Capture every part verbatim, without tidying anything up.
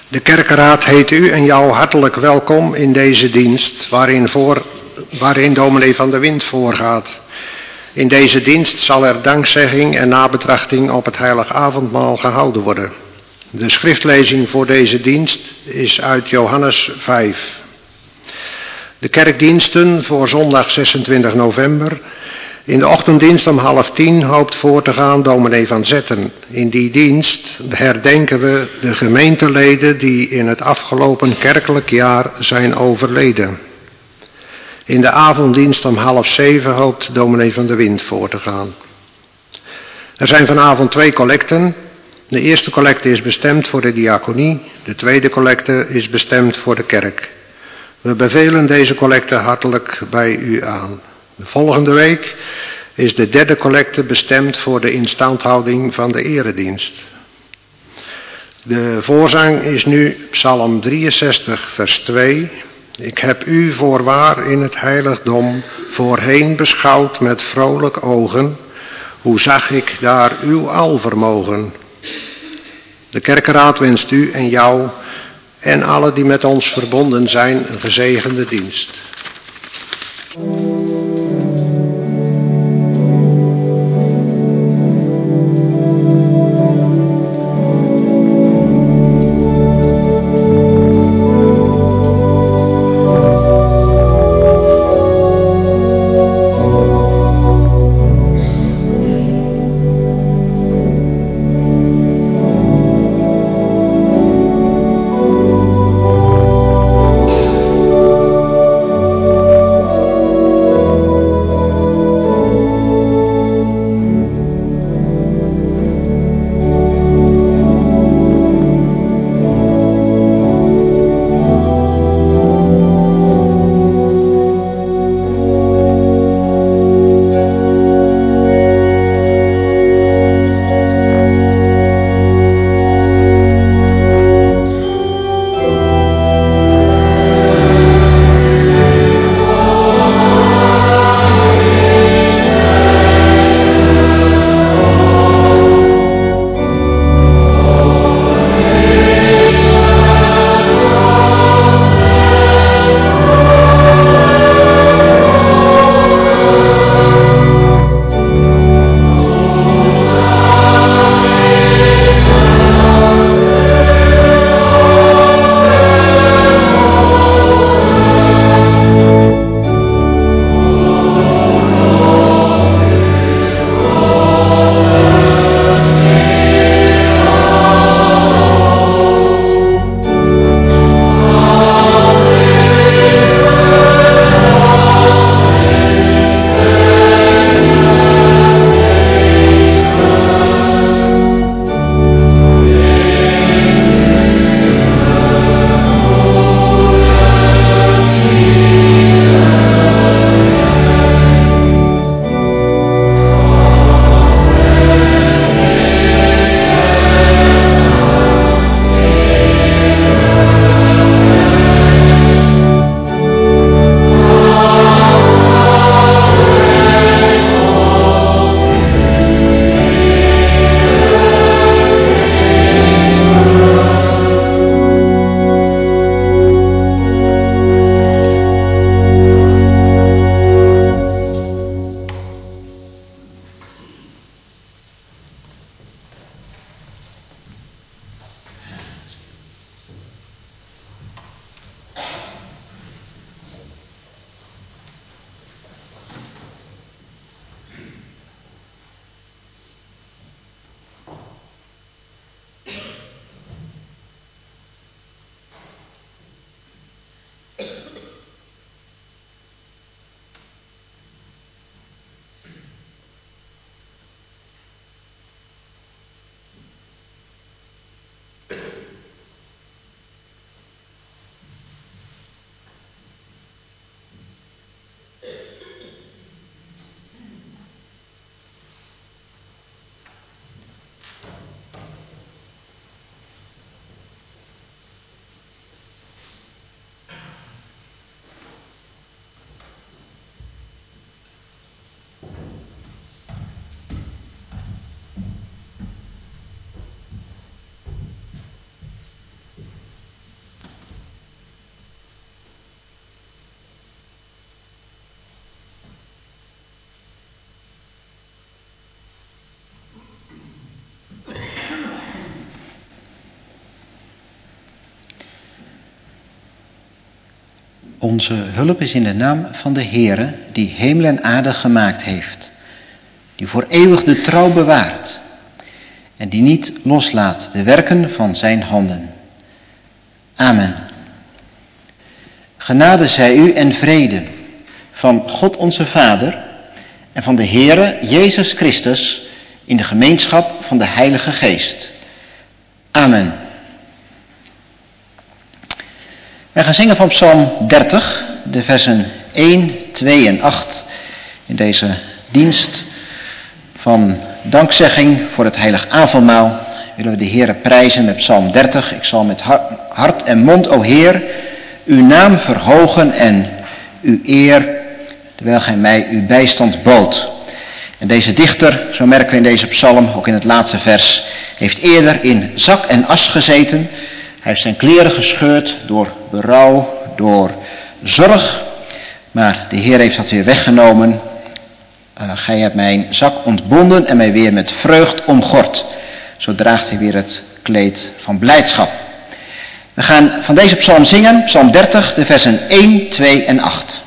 De kerkenraad heet u en jou hartelijk welkom in deze dienst waarin, voor, waarin dominee Van der Wind voorgaat. In deze dienst zal er dankzegging en nabetrachting op het heilig avondmaal gehouden worden. De schriftlezing voor deze dienst is uit Johannes vijf. De kerkdiensten voor zondag zesentwintig november. In de ochtenddienst om half tien hoopt voor te gaan dominee Van Zetten. In die dienst herdenken we de gemeenteleden die in het afgelopen kerkelijk jaar zijn overleden. In de avonddienst om half zeven hoopt dominee Van der Wind voor te gaan. Er zijn vanavond twee collecten. De eerste collecte is bestemd voor de diaconie. De tweede collecte is bestemd voor de kerk. We bevelen deze collecte hartelijk bij u aan. De volgende week is de derde collecte bestemd voor de instandhouding van de eredienst. De voorzang is nu Psalm drieënzestig vers twee. Ik heb u voorwaar in het heiligdom voorheen beschouwd met vrolijk ogen. Hoe zag ik daar uw alvermogen? De kerkenraad wenst u en jou en alle die met ons verbonden zijn een gezegende dienst. Thank Onze hulp is in de naam van de Heere, die hemel en aarde gemaakt heeft, die voor eeuwig de trouw bewaart en die niet loslaat de werken van zijn handen. Amen. Genade zij u en vrede van God onze Vader en van de Heere Jezus Christus in de gemeenschap van de Heilige Geest. Amen. Wij gaan zingen van Psalm dertig, de versen één, twee en acht in deze dienst van dankzegging voor het heilig avondmaal. Willen we de Heere prijzen met Psalm dertig. Ik zal met hart en mond, o Heer, uw naam verhogen en uw eer, terwijl gij mij uw bijstand bood. En deze dichter, zo merken we in deze psalm, ook in het laatste vers, heeft eerder in zak en as gezeten. Hij heeft zijn kleren gescheurd door berouw, door zorg. Maar de Heer heeft dat weer weggenomen. Uh, gij hebt mijn zak ontbonden en mij weer met vreugd omgord. Zo draagt hij weer het kleed van blijdschap. We gaan van deze psalm zingen, psalm dertig, de versen één, twee en acht.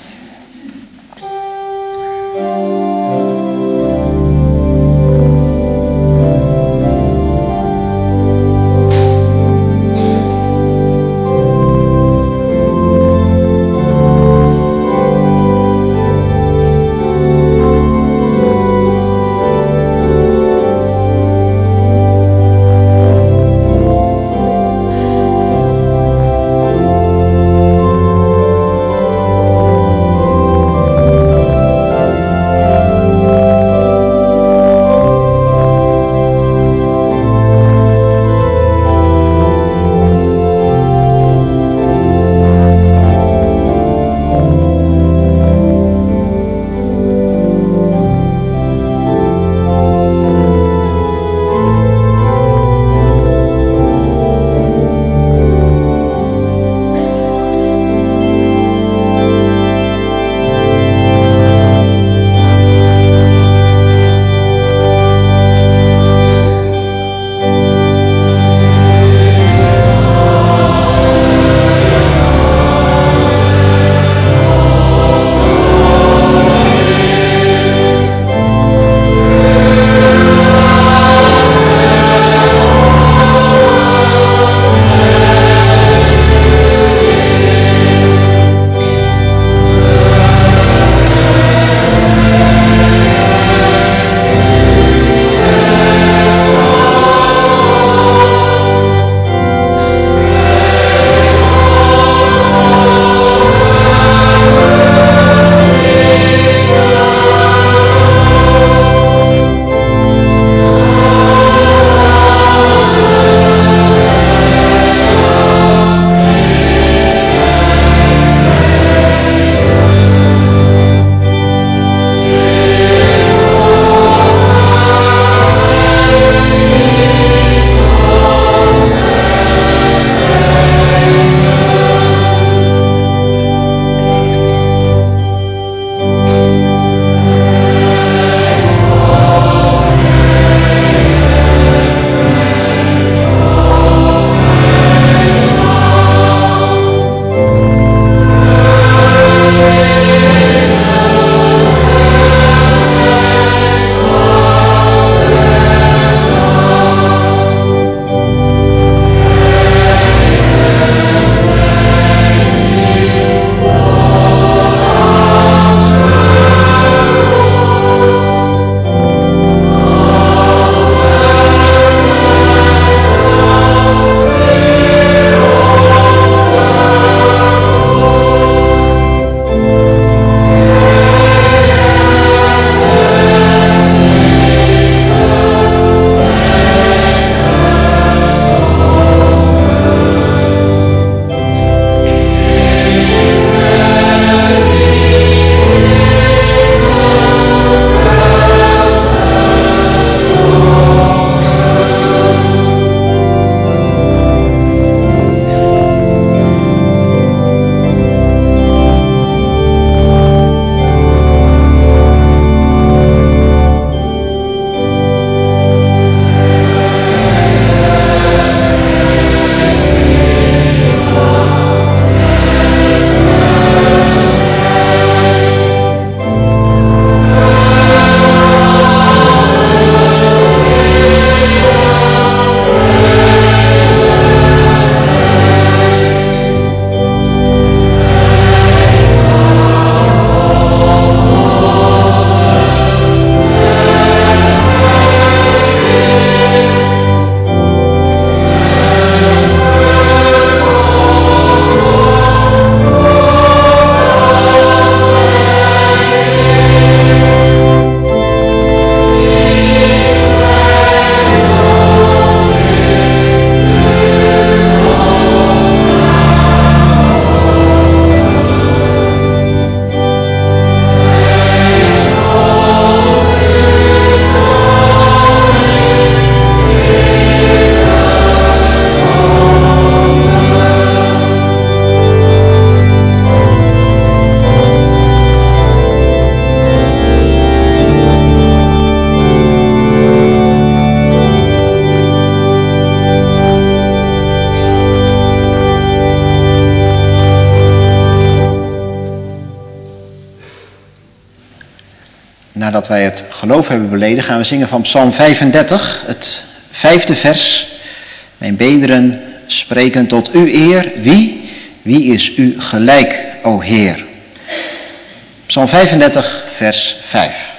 Nadat wij het geloof hebben beleden, gaan we zingen van Psalm vijfendertig, het vijfde vers. Mijn beenderen spreken tot uw eer. Wie? Wie is u gelijk, o Heer? Psalm vijfendertig, vers vijf.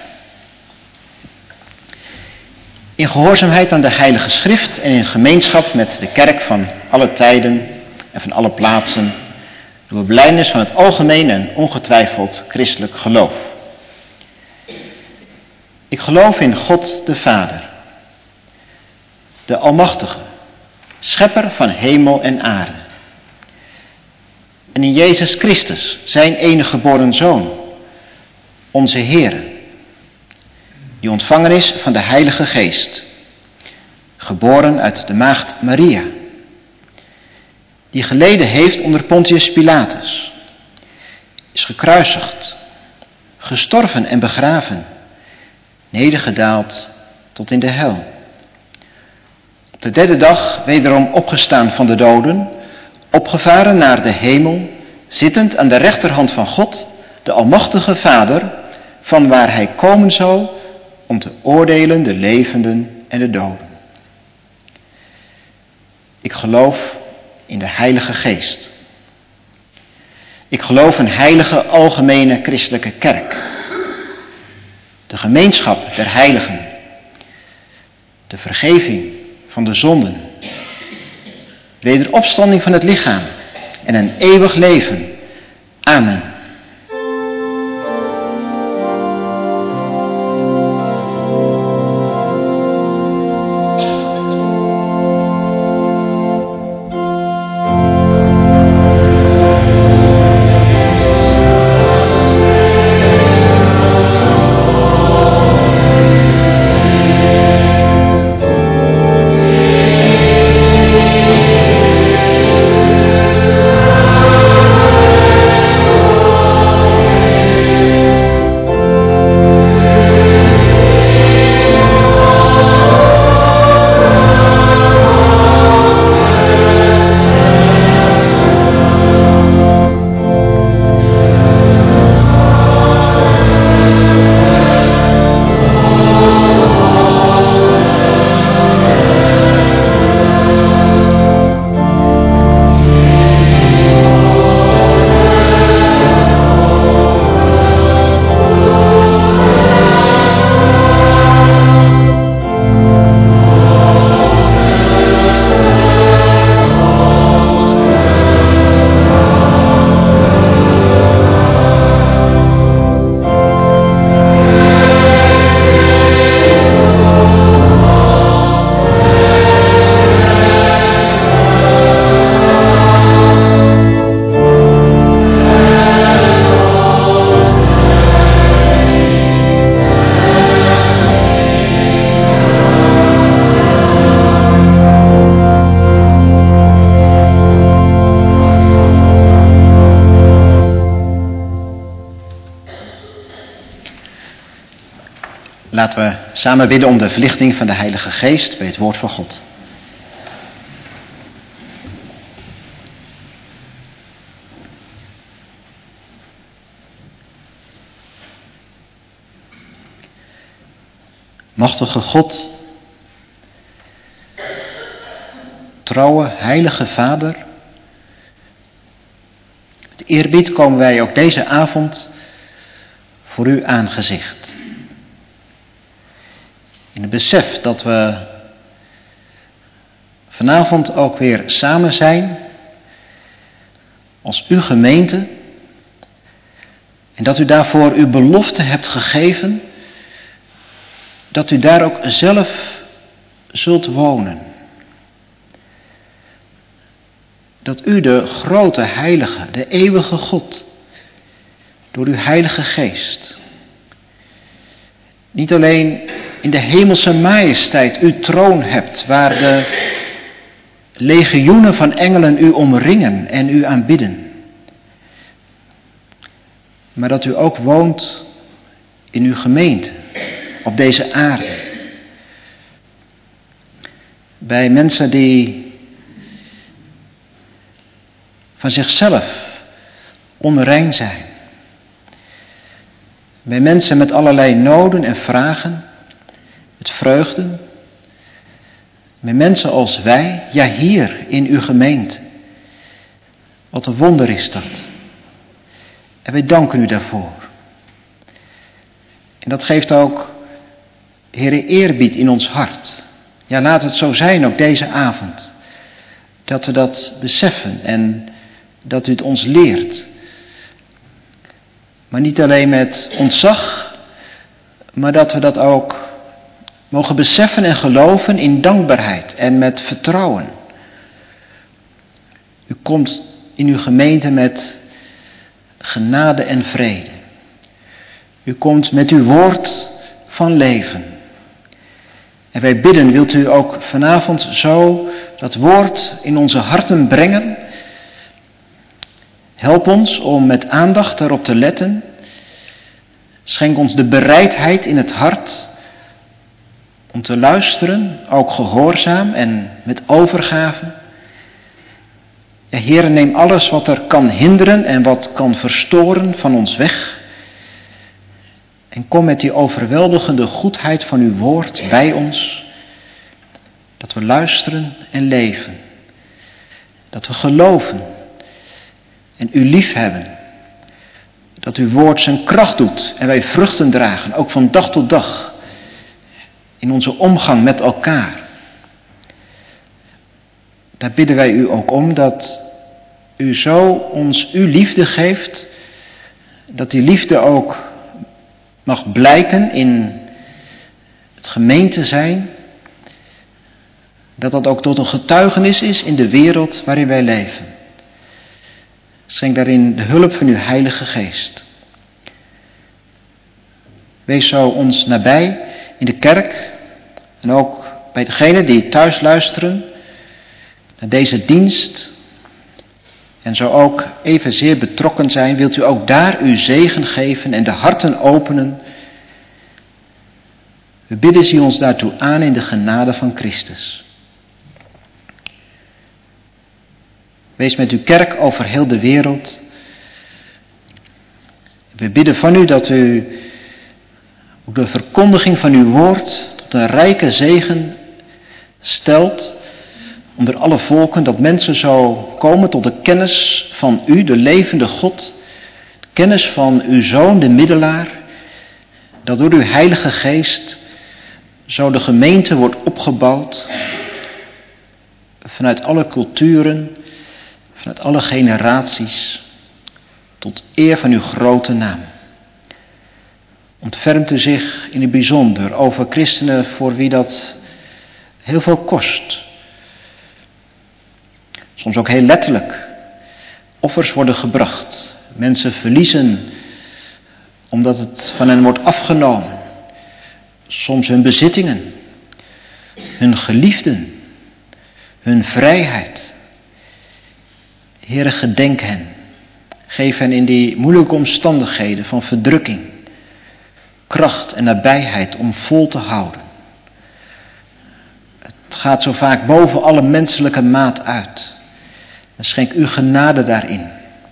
In gehoorzaamheid aan de Heilige Schrift en in gemeenschap met de kerk van alle tijden en van alle plaatsen, door belijdenis van het algemeen en ongetwijfeld christelijk geloof. Ik geloof in God de Vader, de Almachtige, schepper van hemel en aarde. En in Jezus Christus, zijn enige geboren Zoon, onze Heere, die ontvangen is van de Heilige Geest, geboren uit de maagd Maria, die geleden heeft onder Pontius Pilatus, is gekruisigd, gestorven en begraven, nedergedaald tot in de hel. Op de derde dag wederom opgestaan van de doden, opgevaren naar de hemel, zittend aan de rechterhand van God, de Almachtige Vader, van waar hij komen zal om te oordelen de levenden en de doden. Ik geloof in de Heilige Geest. Ik geloof een heilige algemene christelijke kerk, de gemeenschap der heiligen, de vergeving van de zonden, wederopstanding van het lichaam en een eeuwig leven. Amen. Laten we samen bidden om de verlichting van de Heilige Geest bij het woord van God. Machtige God, trouwe Heilige Vader, met eerbied komen wij ook deze avond voor uw aangezicht. In het besef dat we vanavond ook weer samen zijn als uw gemeente en dat u daarvoor uw belofte hebt gegeven, dat u daar ook zelf zult wonen. Dat u de grote heilige, de eeuwige God, door uw Heilige Geest, niet alleen in de hemelse majesteit uw troon hebt, waar de legioenen van engelen u omringen en u aanbidden, maar dat u ook woont in uw gemeente, op deze aarde. Bij mensen die van zichzelf onrein zijn. Bij mensen met allerlei noden en vragen, met vreugden. Met mensen als wij, ja hier in uw gemeente. Wat een wonder is dat. En wij danken u daarvoor. En dat geeft ook, Heere, eerbied in ons hart. Ja, laat het zo zijn ook deze avond. Dat we dat beseffen en dat u het ons leert. Maar niet alleen met ontzag, maar dat we dat ook mogen beseffen en geloven in dankbaarheid en met vertrouwen. U komt in uw gemeente met genade en vrede. U komt met uw woord van leven. En wij bidden, wilt u ook vanavond zo dat woord in onze harten brengen. Help ons om met aandacht daarop te letten. Schenk ons de bereidheid in het hart om te luisteren, ook gehoorzaam en met overgave. Ja, Heere, neem alles wat er kan hinderen en wat kan verstoren van ons weg. En kom met die overweldigende goedheid van uw woord bij ons. Dat we luisteren en leven. Dat we geloven en u lief hebben. Dat uw woord zijn kracht doet en wij vruchten dragen, ook van dag tot dag. In onze omgang met elkaar. Daar bidden wij u ook om dat u zo ons uw liefde geeft. Dat die liefde ook mag blijken in het gemeente zijn. Dat dat ook tot een getuigenis is in de wereld waarin wij leven. Schenk daarin de hulp van uw Heilige Geest. Wees zo ons nabij in de kerk en ook bij degenen die thuis luisteren naar deze dienst. En zo ook evenzeer betrokken zijn, wilt u ook daar uw zegen geven en de harten openen. We bidden u ons daartoe aan in de genade van Christus. Wees met uw kerk over heel de wereld. We bidden van u dat u ook de verkondiging van uw woord tot een rijke zegen stelt onder alle volken, dat mensen zo komen tot de kennis van u, de levende God, kennis van uw Zoon, de middelaar, dat door uw Heilige Geest zo de gemeente wordt opgebouwd vanuit alle culturen, vanuit alle generaties, tot eer van uw grote naam. Ontfermt u zich in het bijzonder over christenen voor wie dat heel veel kost. Soms ook heel letterlijk. Offers worden gebracht. Mensen verliezen omdat het van hen wordt afgenomen. Soms hun bezittingen, hun geliefden, hun vrijheid. Heere, gedenk hen. Geef hen in die moeilijke omstandigheden van verdrukking kracht en nabijheid om vol te houden. Het gaat zo vaak boven alle menselijke maat uit. En schenk u genade daarin.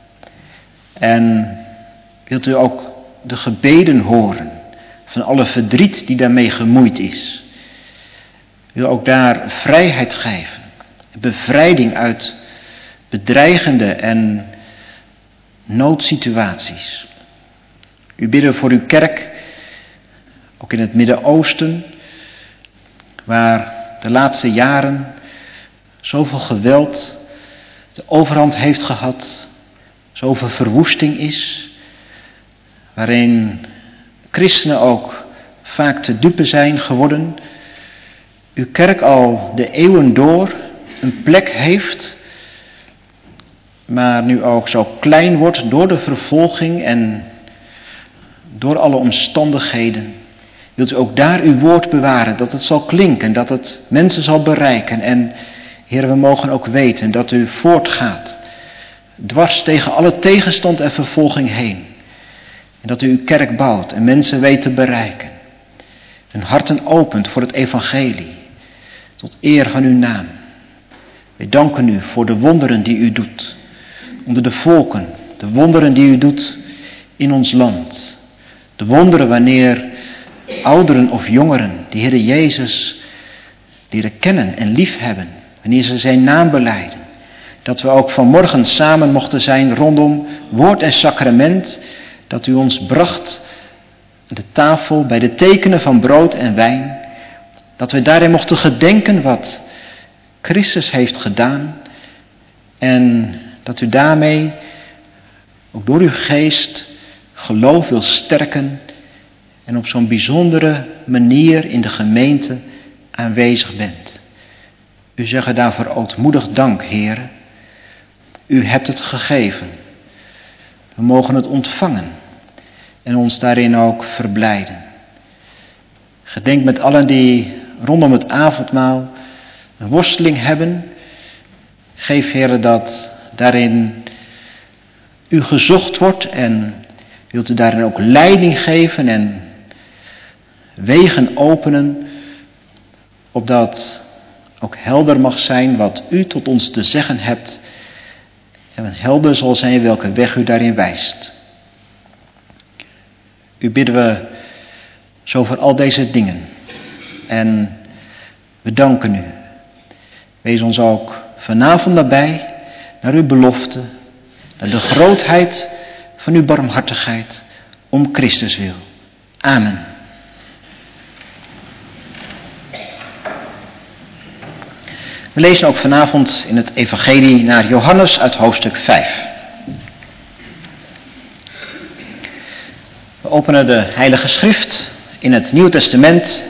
En wilt u ook de gebeden horen van alle verdriet die daarmee gemoeid is. Wil ook daar vrijheid geven. Bevrijding uit bedreigende en noodsituaties. U bidden voor uw kerk, ook in het Midden-Oosten, waar de laatste jaren zoveel geweld de overhand heeft gehad, zoveel verwoesting is, waarin christenen ook vaak te dupe zijn geworden. Uw kerk al de eeuwen door een plek heeft, maar nu ook zo klein wordt door de vervolging en door alle omstandigheden. Wilt u ook daar uw woord bewaren, dat het zal klinken, dat het mensen zal bereiken. En Heer, we mogen ook weten dat u voortgaat, dwars tegen alle tegenstand en vervolging heen. En dat u uw kerk bouwt en mensen weet te bereiken. Hun harten opent voor het evangelie, tot eer van uw naam. Wij danken u voor de wonderen die u doet, onder de volken, de wonderen die u doet in ons land. De wonderen wanneer ouderen of jongeren de Heer Jezus leren kennen en liefhebben. Wanneer ze zijn naam belijden. Dat we ook vanmorgen samen mochten zijn rondom woord en sacrament. Dat u ons bracht aan de tafel bij de tekenen van brood en wijn. Dat we daarin mochten gedenken wat Christus heeft gedaan. En dat u daarmee ook door uw geest geloof wil sterken. En op zo'n bijzondere manier in de gemeente aanwezig bent. U zegt daarvoor ootmoedig dank, Heere. U hebt het gegeven. We mogen het ontvangen. En ons daarin ook verblijden. Gedenk met allen die rondom het avondmaal een worsteling hebben. Geef, Heere, dat daarin u gezocht wordt. En wilt u daarin ook leiding geven en wegen openen. Opdat ook helder mag zijn wat u tot ons te zeggen hebt. En helder zal zijn welke weg u daarin wijst. U bidden we zo voor al deze dingen. En we danken u. Wees ons ook vanavond nabij naar uw belofte. Naar de grootheid van uw barmhartigheid. Om Christus wil. Amen. We lezen ook vanavond in het evangelie naar Johannes uit hoofdstuk vijf. We openen de Heilige Schrift in het Nieuwe Testament.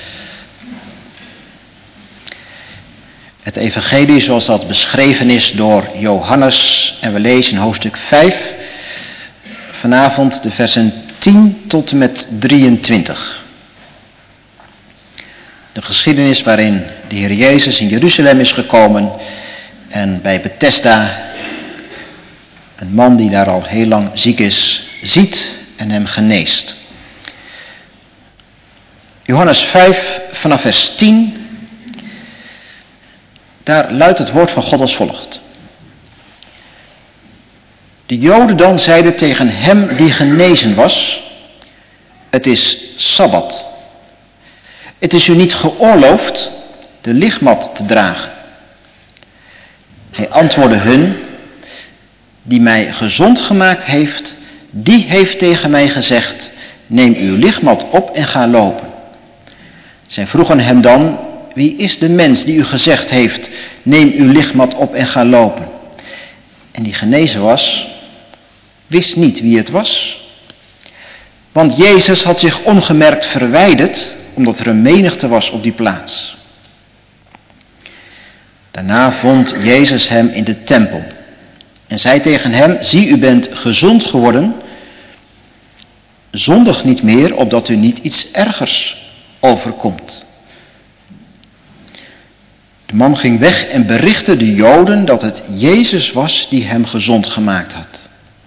Het evangelie zoals dat beschreven is door Johannes. En we lezen in hoofdstuk vijf vanavond de versen tien tot en met drieëntwintig. De geschiedenis waarin de Heer Jezus in Jeruzalem is gekomen en bij Bethesda een man die daar al heel lang ziek is, ziet en hem geneest. Johannes vijf vanaf vers tien, daar luidt het woord van God als volgt. De Joden dan zeiden tegen hem die genezen was, het is Sabbat. Het is u niet geoorloofd de lichtmat te dragen. Hij antwoordde hun, die mij gezond gemaakt heeft, die heeft tegen mij gezegd, neem uw lichtmat op en ga lopen. Zij vroegen hem dan, wie is de mens die u gezegd heeft, neem uw lichtmat op en ga lopen? En die genezen was, wist niet wie het was. Want Jezus had zich ongemerkt verwijderd, omdat er een menigte was op die plaats. Daarna vond Jezus hem in de tempel en zei tegen hem, zie, u bent gezond geworden, zondig niet meer, opdat u niet iets ergers overkomt. De man ging weg en berichtte de Joden dat het Jezus was die hem gezond gemaakt had.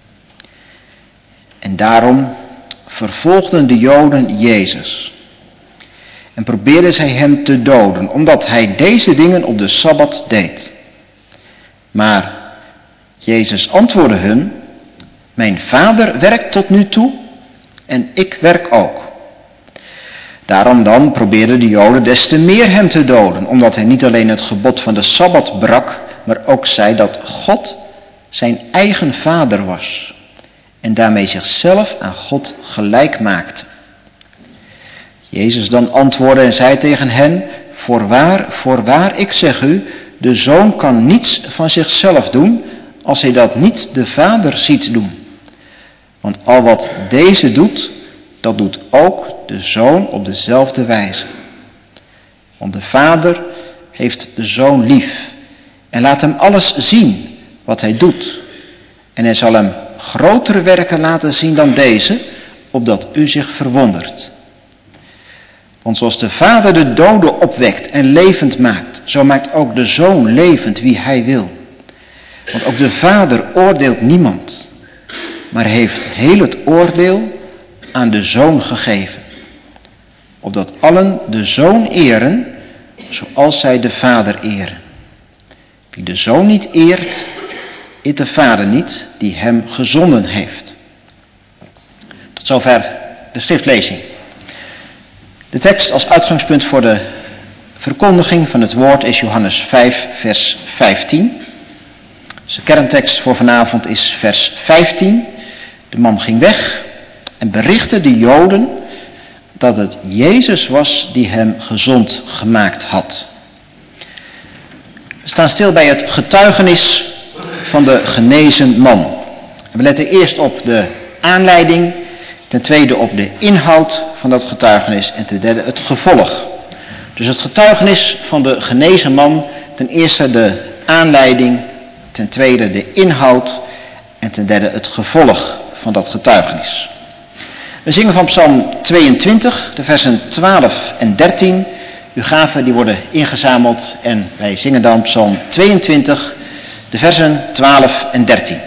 En daarom vervolgden de Joden Jezus. En probeerden zij hem te doden, omdat hij deze dingen op de Sabbat deed. Maar Jezus antwoordde hun, mijn Vader werkt tot nu toe en ik werk ook. Daarom dan probeerden de Joden des te meer hem te doden, omdat hij niet alleen het gebod van de Sabbat brak, maar ook zei dat God zijn eigen Vader was. En daarmee zichzelf aan God gelijk maakte. Jezus dan antwoordde en zei tegen hen, voorwaar, voorwaar, ik zeg u, de Zoon kan niets van zichzelf doen, als hij dat niet de Vader ziet doen. Want al wat deze doet, dat doet ook de Zoon op dezelfde wijze. Want de Vader heeft de Zoon lief en laat hem alles zien wat hij doet. En hij zal hem grotere werken laten zien dan deze, opdat u zich verwondert. Want zoals de Vader de doden opwekt en levend maakt, zo maakt ook de Zoon levend wie hij wil. Want ook de Vader oordeelt niemand, maar heeft heel het oordeel aan de Zoon gegeven. Opdat allen de Zoon eren, zoals zij de Vader eren. Wie de Zoon niet eert, eert de Vader niet, die hem gezonden heeft. Tot zover de schriftlezing. De tekst als uitgangspunt voor de verkondiging van het woord is Johannes vijf, vers vijftien. Dus de kerntekst voor vanavond is vers vijftien. De man ging weg en berichtte de Joden dat het Jezus was die hem gezond gemaakt had. We staan stil bij het getuigenis van de genezen man. En we letten eerst op de aanleiding, ten tweede op de inhoud van dat getuigenis en ten derde het gevolg. Dus het getuigenis van de genezen man, ten eerste de aanleiding, ten tweede de inhoud en ten derde het gevolg van dat getuigenis. We zingen van Psalm tweeëntwintig, de versen twaalf en dertien. Uw gaven die worden ingezameld en wij zingen dan Psalm tweeëntwintig, de versen twaalf en dertien.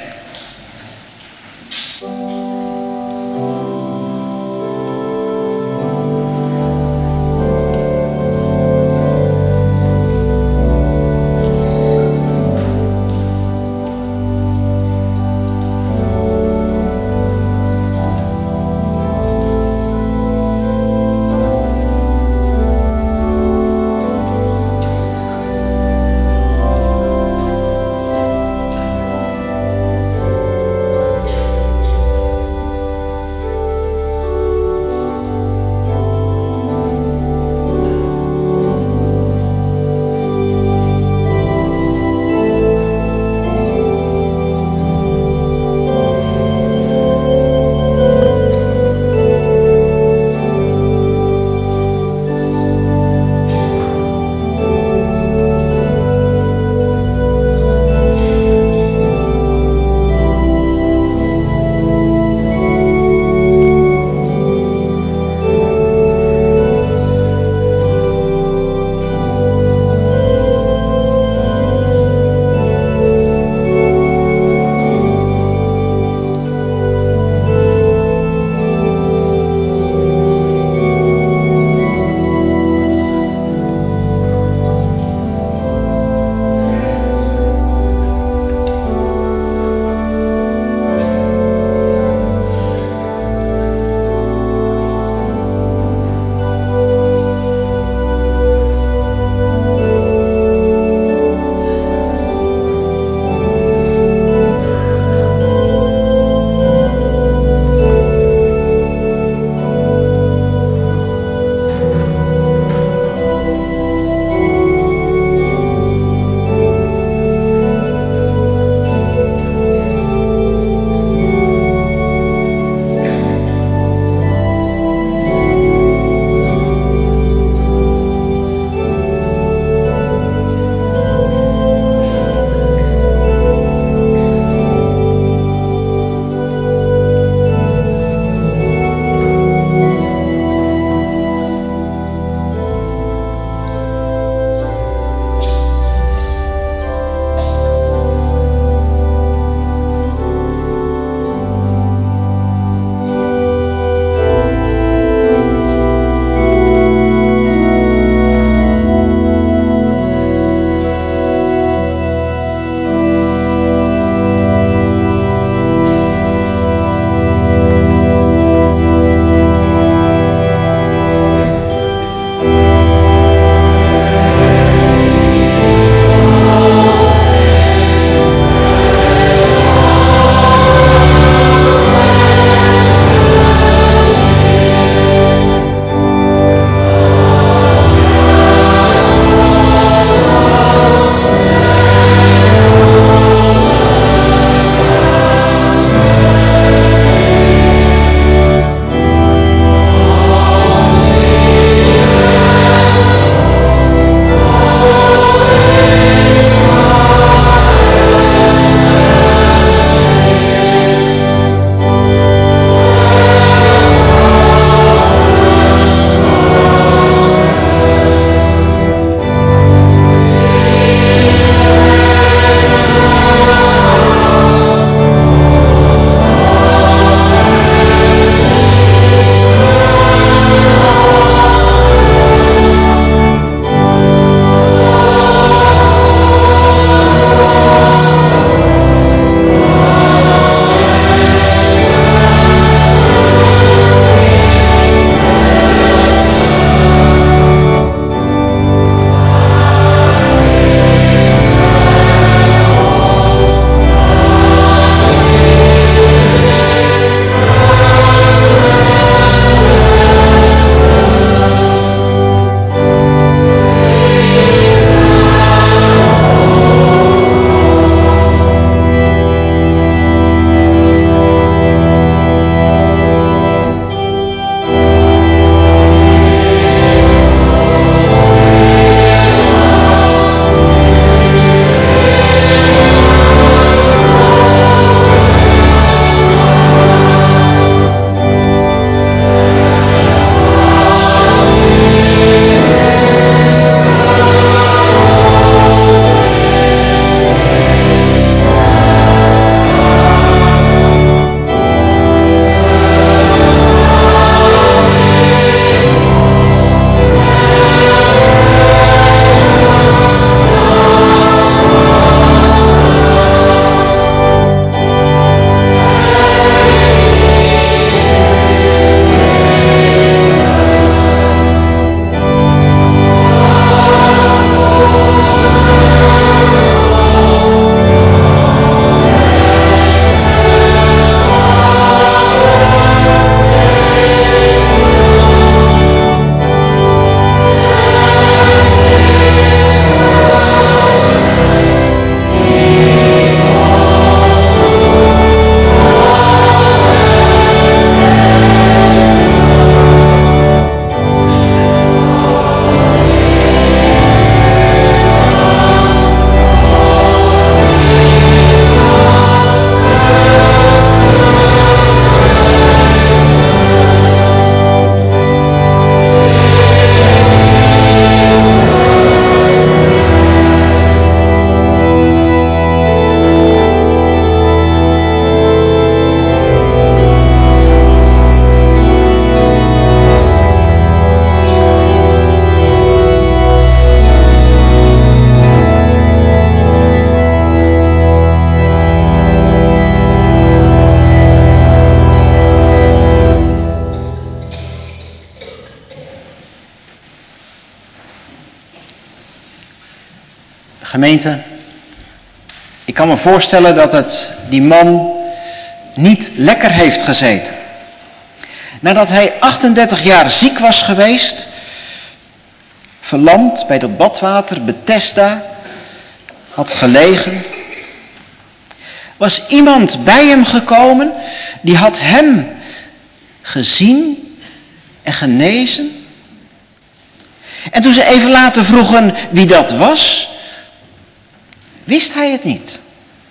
Gemeente, ik kan me voorstellen dat het die man niet lekker heeft gezeten. Nadat hij achtendertig jaar ziek was geweest, verlamd bij dat badwater Bethesda had gelegen, was iemand bij hem gekomen die had hem gezien en genezen. En toen ze even later vroegen wie dat was, wist hij het niet.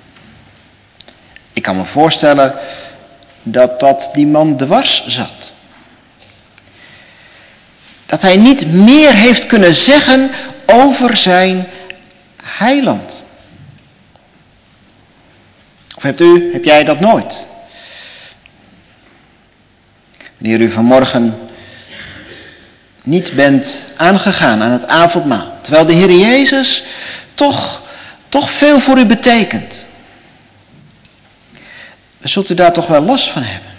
Ik kan me voorstellen dat dat die man dwars zat. Dat hij niet meer heeft kunnen zeggen over zijn heiland. Of hebt u, heb jij dat nooit? Wanneer u vanmorgen niet bent aangegaan aan het avondmaal, terwijl de Heer Jezus toch, toch veel voor u betekent, dan zult u daar toch wel last van hebben.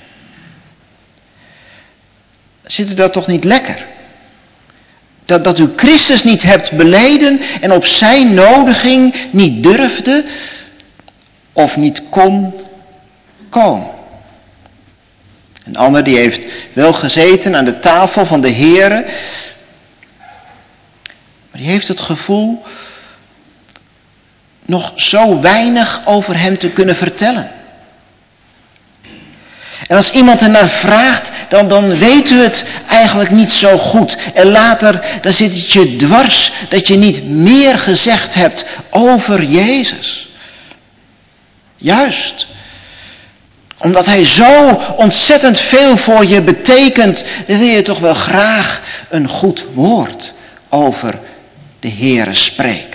Zit u daar toch niet lekker? Dat, dat u Christus niet hebt beleden en op zijn nodiging niet durfde of niet kon komen. Een ander die heeft wel gezeten aan de tafel van de Heere, maar die heeft het gevoel nog zo weinig over hem te kunnen vertellen. En als iemand ernaar vraagt, dan, dan weet u het eigenlijk niet zo goed. En later, dan zit het je dwars dat je niet meer gezegd hebt over Jezus. Juist. Omdat hij zo ontzettend veel voor je betekent, dan wil je toch wel graag een goed woord over de Heere spreken.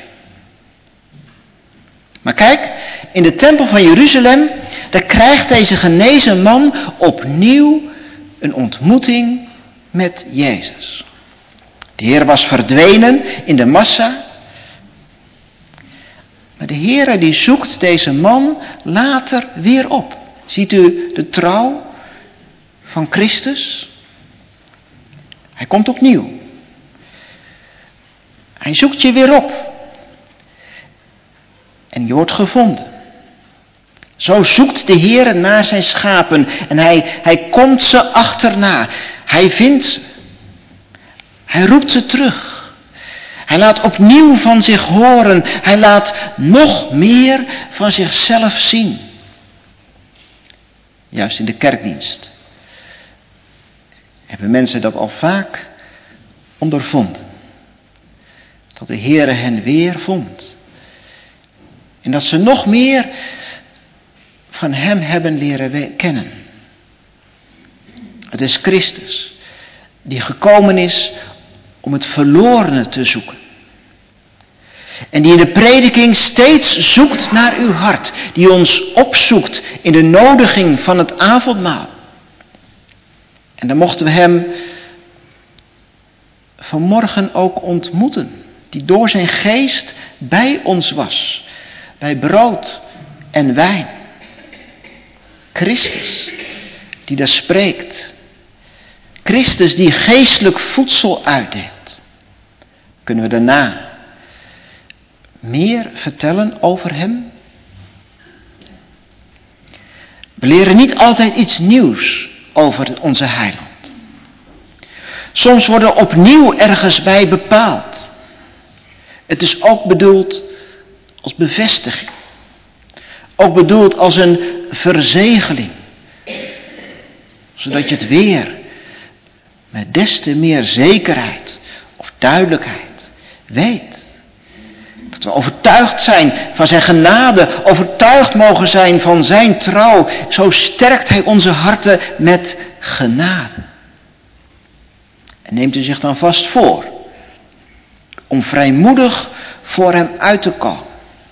Maar kijk, in de tempel van Jeruzalem, daar krijgt deze genezen man opnieuw een ontmoeting met Jezus. De Heer was verdwenen in de massa. Maar de Heer die zoekt deze man later weer op. Ziet u de trouw van Christus? Hij komt opnieuw. Hij zoekt je weer op. En je wordt gevonden. Zo zoekt de Heer naar zijn schapen. En hij, hij komt ze achterna. Hij vindt ze. Hij roept ze terug. Hij laat opnieuw van zich horen. Hij laat nog meer van zichzelf zien. Juist in de kerkdienst hebben mensen dat al vaak ondervonden. Dat de Heere hen weer vond. En dat ze nog meer van hem hebben leren kennen. Het is Christus die gekomen is om het verlorene te zoeken. En die in de prediking steeds zoekt naar uw hart. Die ons opzoekt in de nodiging van het avondmaal. En dan mochten we hem vanmorgen ook ontmoeten. Die door zijn geest bij ons was. Bij brood en wijn. Christus die daar spreekt. Christus die geestelijk voedsel uitdeelt. Kunnen we daarna meer vertellen over hem? We leren niet altijd iets nieuws over onze heiland. Soms worden we opnieuw ergens bij bepaald. Het is ook bedoeld als bevestiging. Ook bedoeld als een verzegeling. Zodat je het weer met des te meer zekerheid of duidelijkheid weet. Dat we overtuigd zijn van zijn genade, overtuigd mogen zijn van zijn trouw. Zo sterkt hij onze harten met genade. En neemt u zich dan vast voor om vrijmoedig voor hem uit te komen.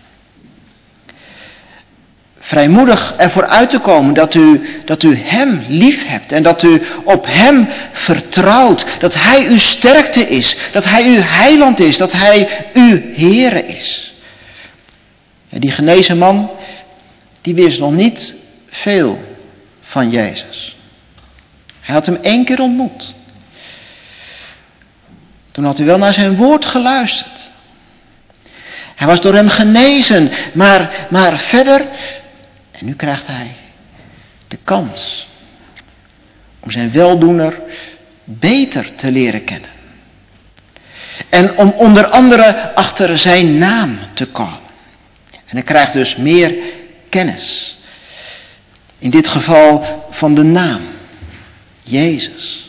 Vrijmoedig ervoor uit te komen dat u, dat u hem lief hebt en dat u op hem vertrouwt. Dat hij uw sterkte is, dat hij uw heiland is, dat hij uw Heere is. En die genezen man, die wist nog niet veel van Jezus. Hij had hem één keer ontmoet. Toen had hij wel naar zijn woord geluisterd. Hij was door hem genezen. Maar, maar verder, en nu krijgt hij de kans om zijn weldoener beter te leren kennen. En om onder andere achter zijn naam te komen. En hij krijgt dus meer kennis. In dit geval van de naam. Jezus.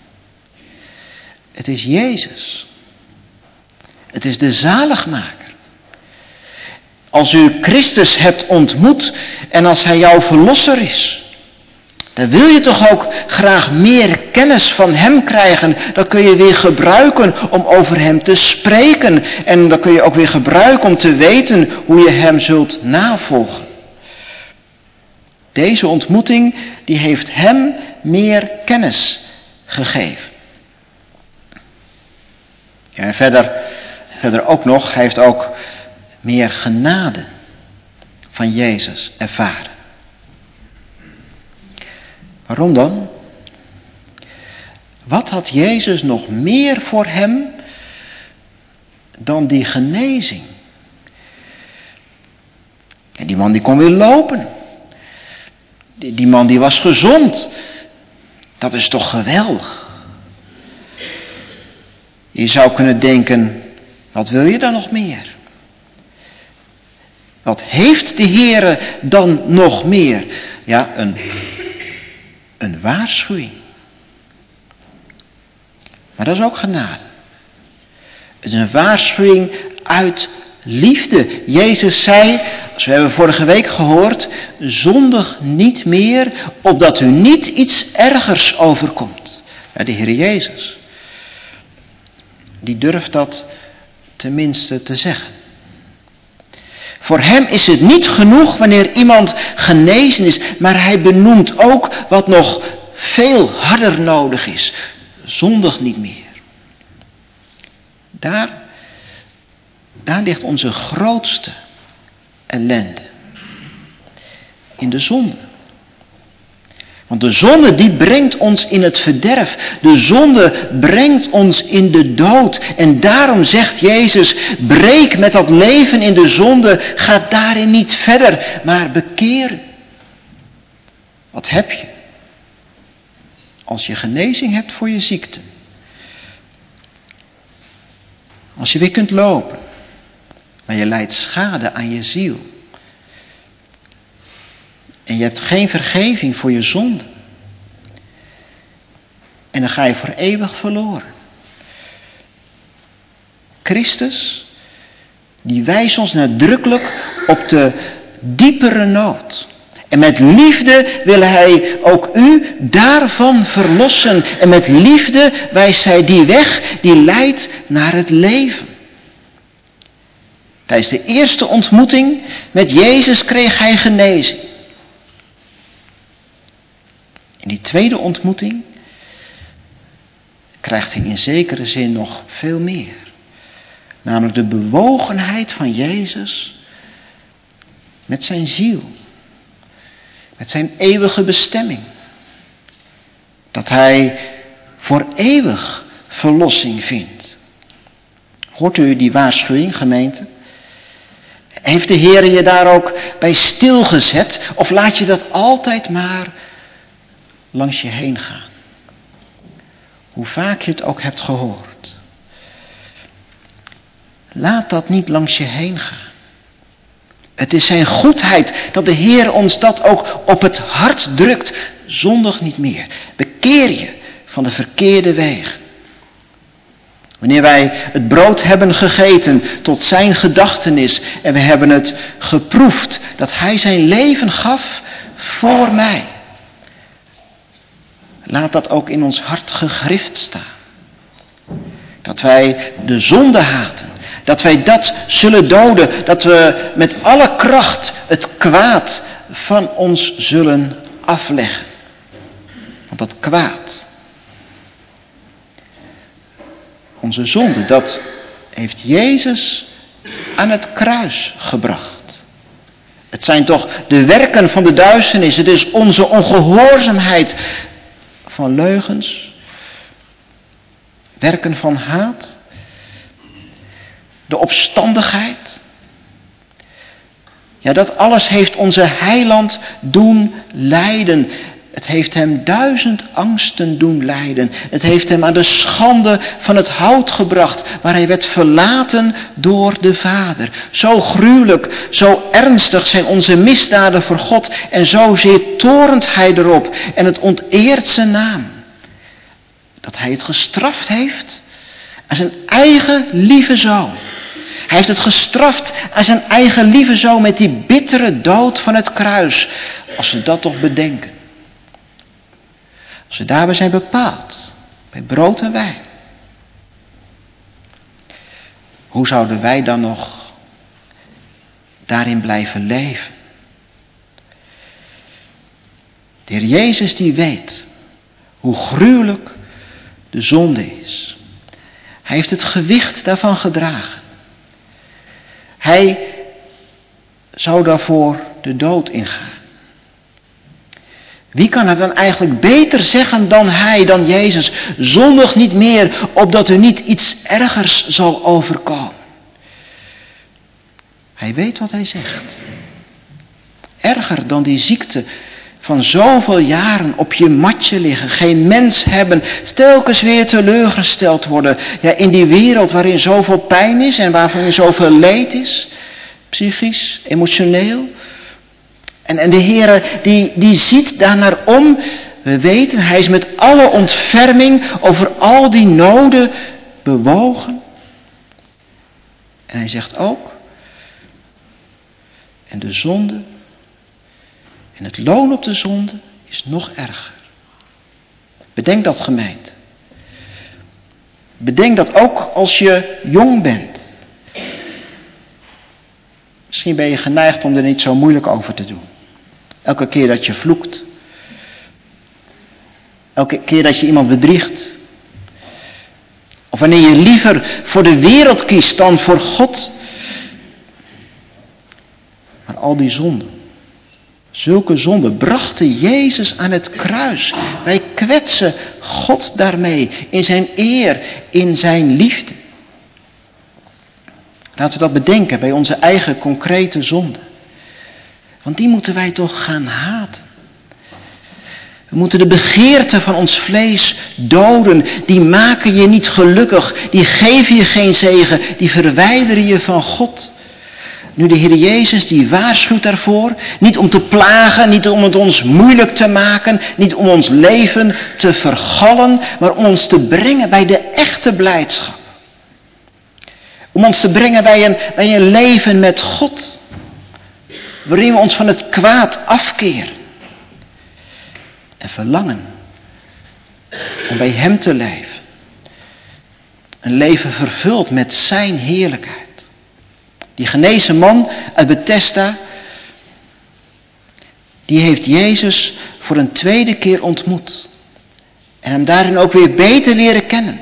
Het is Jezus. Het is de zaligmaker. Als u Christus hebt ontmoet en als hij jouw verlosser is, dan wil je toch ook graag meer kennis van hem krijgen. Dat kun je weer gebruiken om over hem te spreken. En dat kun je ook weer gebruiken om te weten hoe je hem zult navolgen. Deze ontmoeting die heeft hem meer kennis gegeven. Ja, en verder, verder ook nog, hij heeft ook meer genade van Jezus ervaren. Waarom dan? Wat had Jezus nog meer voor hem dan die genezing? En die man die kon weer lopen. Die, die man die was gezond. Dat is toch geweldig? Je zou kunnen denken, wat wil je dan nog meer? Wat heeft de Heere dan nog meer? Ja, een, een waarschuwing. Maar dat is ook genade. Het is een waarschuwing uit liefde. Jezus zei, zoals we hebben vorige week gehoord, zondig niet meer, opdat u niet iets ergers overkomt. Ja, de Heer Jezus, die durft dat tenminste te zeggen. Voor hem is het niet genoeg wanneer iemand genezen is, maar hij benoemt ook wat nog veel harder nodig is. Zondig niet meer. Daar, daar ligt onze grootste ellende. In de zonde. Want de zonde die brengt ons in het verderf. De zonde brengt ons in de dood. En daarom zegt Jezus, breek met dat leven in de zonde. Ga daarin niet verder, maar bekeer. Wat heb je? Als je genezing hebt voor je ziekte. Als je weer kunt lopen. Maar je lijdt schade aan je ziel. En je hebt geen vergeving voor je zonde. En dan ga je voor eeuwig verloren. Christus, die wijst ons nadrukkelijk op de diepere nood. En met liefde wil hij ook u daarvan verlossen. En met liefde wijst hij die weg die leidt naar het leven. Tijdens de eerste ontmoeting met Jezus kreeg hij genezing. In die tweede ontmoeting krijgt hij in zekere zin nog veel meer. Namelijk de bewogenheid van Jezus met zijn ziel. Met zijn eeuwige bestemming. Dat hij voor eeuwig verlossing vindt. Hoort u die waarschuwing, gemeente? Heeft de Heer je daar ook bij stilgezet? Of laat je dat altijd maar langs je heen gaan? Hoe vaak je het ook hebt gehoord. Laat dat niet langs je heen gaan. Het is zijn goedheid dat de Heer ons dat ook op het hart drukt. Zondig niet meer. Bekeer je van de verkeerde wegen. Wanneer wij het brood hebben gegeten tot zijn gedachtenis en we hebben het geproefd dat hij zijn leven gaf voor mij. Laat dat ook in ons hart gegrift staan. Dat wij de zonde haten. Dat wij dat zullen doden. Dat we met alle kracht het kwaad van ons zullen afleggen. Want dat kwaad, onze zonde, dat heeft Jezus aan het kruis gebracht. Het zijn toch de werken van de duisternis. Het is onze ongehoorzaamheid van leugens, werken van haat, de opstandigheid, Ja, dat alles heeft onze heiland doen lijden. Het heeft hem duizend angsten doen lijden. Het heeft hem aan de schande van het hout gebracht, waar hij werd verlaten door de Vader. Zo gruwelijk, zo ernstig zijn onze misdaden voor God en zozeer torent hij erop en het onteert zijn naam. Dat hij het gestraft heeft aan zijn eigen lieve zoon. Hij heeft het gestraft aan zijn eigen lieve zoon met die bittere dood van het kruis. Als we dat toch bedenken. Als we daarbij zijn bepaald, bij brood en wijn. Hoe zouden wij dan nog daarin blijven leven? De Heer Jezus die weet hoe gruwelijk de zonde is. Hij heeft het gewicht daarvan gedragen. Hij zou daarvoor de dood ingaan. Wie kan het dan eigenlijk beter zeggen dan hij, dan Jezus? Zondig niet meer, opdat u niet iets ergers zal overkomen. Hij weet wat hij zegt. Erger dan die ziekte van zoveel jaren op je matje liggen, geen mens hebben, telkens weer teleurgesteld worden. Ja, in die wereld waarin zoveel pijn is en waarin zoveel leed is, psychisch, emotioneel. En, en de Heer die, die ziet daarnaar om. We weten, hij is met alle ontferming over al die noden bewogen. En hij zegt ook, en de zonde en het loon op de zonde is nog erger. Bedenk dat, gemeente. Bedenk dat ook als je jong bent. Misschien ben je geneigd om er niet zo moeilijk over te doen. Elke keer dat je vloekt. Elke keer dat je iemand bedriegt. Of wanneer je liever voor de wereld kiest dan voor God. Maar al die zonden. Zulke zonden brachten Jezus aan het kruis. Wij kwetsen God daarmee. In zijn eer. In zijn liefde. Laten we dat bedenken bij onze eigen concrete zonden. Want die moeten wij toch gaan haten. We moeten de begeerten van ons vlees doden. Die maken je niet gelukkig. Die geven je geen zegen. Die verwijderen je van God. Nu de Heer Jezus die waarschuwt daarvoor. Niet om te plagen. Niet om het ons moeilijk te maken. Niet om ons leven te vergallen. Maar om ons te brengen bij de echte blijdschap. Om ons te brengen bij een, bij een leven met God. Waarin we ons van het kwaad afkeren. En verlangen om bij hem te leven. Een leven vervuld met zijn heerlijkheid. Die genezen man uit Bethesda. Die heeft Jezus voor een tweede keer ontmoet. En hem daarin ook weer beter leren kennen.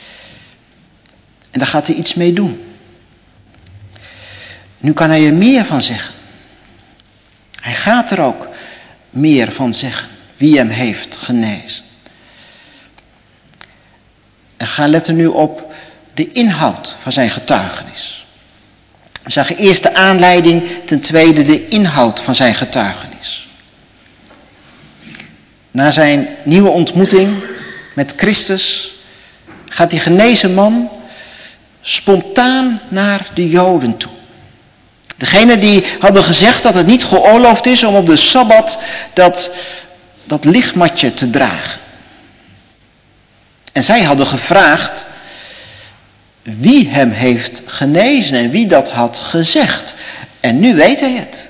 En daar gaat hij iets mee doen. Nu kan hij er meer van zeggen. Hij gaat er ook meer van zeggen. Wie hem heeft genezen. En ga letten nu op de inhoud van zijn getuigenis. We zagen eerst de aanleiding, ten tweede de inhoud van zijn getuigenis. Na zijn nieuwe ontmoeting met Christus gaat die genezen man spontaan naar de Joden toe. Degene die hadden gezegd dat het niet geoorloofd is om op de Sabbat dat, dat lichtmatje te dragen. En zij hadden gevraagd wie hem heeft genezen en wie dat had gezegd. En nu weet hij het.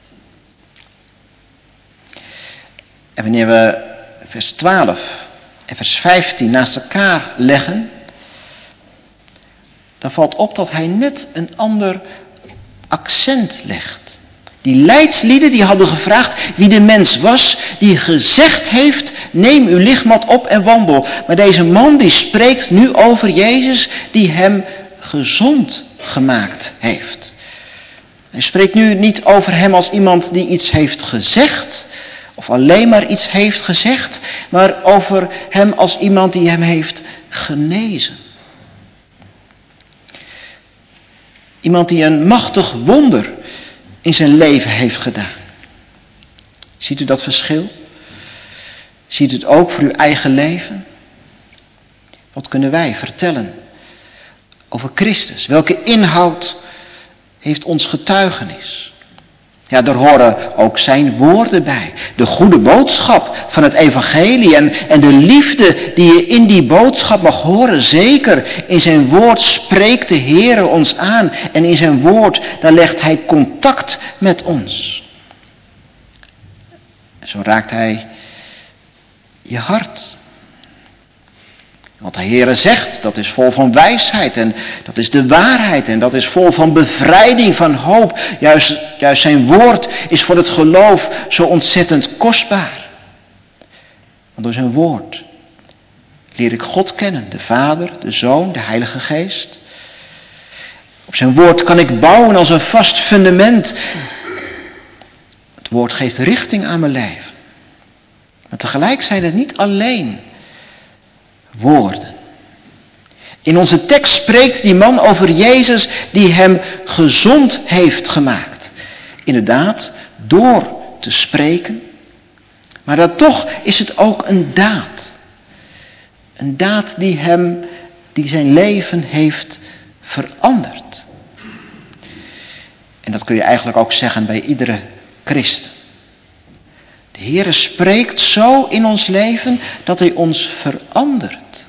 En wanneer we vers twaalf en vers vijftien naast elkaar leggen, dan valt op dat hij net een ander accent legt. Die leidslieden die hadden gevraagd wie de mens was die gezegd heeft, neem uw lichtmat op en wandel. Maar deze man die spreekt nu over Jezus die hem gezond gemaakt heeft. Hij spreekt nu niet over hem als iemand die iets heeft gezegd, of alleen maar iets heeft gezegd, maar over hem als iemand die hem heeft genezen. Iemand die een machtig wonder in zijn leven heeft gedaan. Ziet u dat verschil? Ziet u het ook voor uw eigen leven? Wat kunnen wij vertellen over Christus? Welke inhoud heeft ons getuigenis? Ja, daar horen ook zijn woorden bij. De goede boodschap van het evangelie en, en de liefde die je in die boodschap mag horen. Zeker in zijn woord spreekt de Heer ons aan. En in zijn woord, daar legt hij contact met ons. En zo raakt hij je hart. Wat de Heere zegt, dat is vol van wijsheid en dat is de waarheid en dat is vol van bevrijding, van hoop. Juist, juist zijn woord is voor het geloof zo ontzettend kostbaar. Want door zijn woord leer ik God kennen, de Vader, de Zoon, de Heilige Geest. Op zijn woord kan ik bouwen als een vast fundament. Het woord geeft richting aan mijn leven. Maar tegelijk zijn het niet alleen woorden. In onze tekst spreekt die man over Jezus die hem gezond heeft gemaakt. Inderdaad, door te spreken. Maar dat toch is het ook een daad. Een daad die hem, die zijn leven heeft veranderd. En dat kun je eigenlijk ook zeggen bij iedere christen. De Heere spreekt zo in ons leven dat hij ons verandert.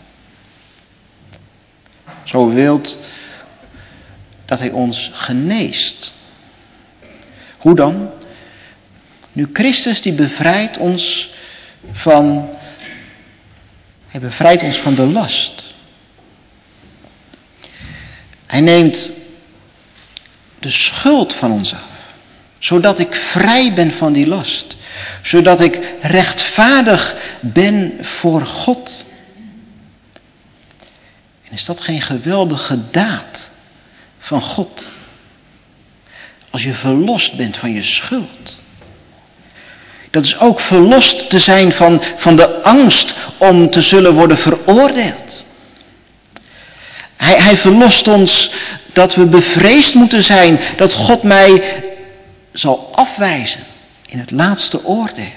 Zo wilt dat hij ons geneest. Hoe dan? Nu Christus die bevrijdt ons van, hij bevrijdt ons van de last. Hij neemt de schuld van ons af, zodat ik vrij ben van die last. Zodat ik rechtvaardig ben voor God. En is dat geen geweldige daad van God? Als je verlost bent van je schuld. Dat is ook verlost te zijn van, van de angst om te zullen worden veroordeeld. Hij, hij verlost ons dat we bevreesd moeten zijn dat God mij zal afwijzen. In het laatste oordeel.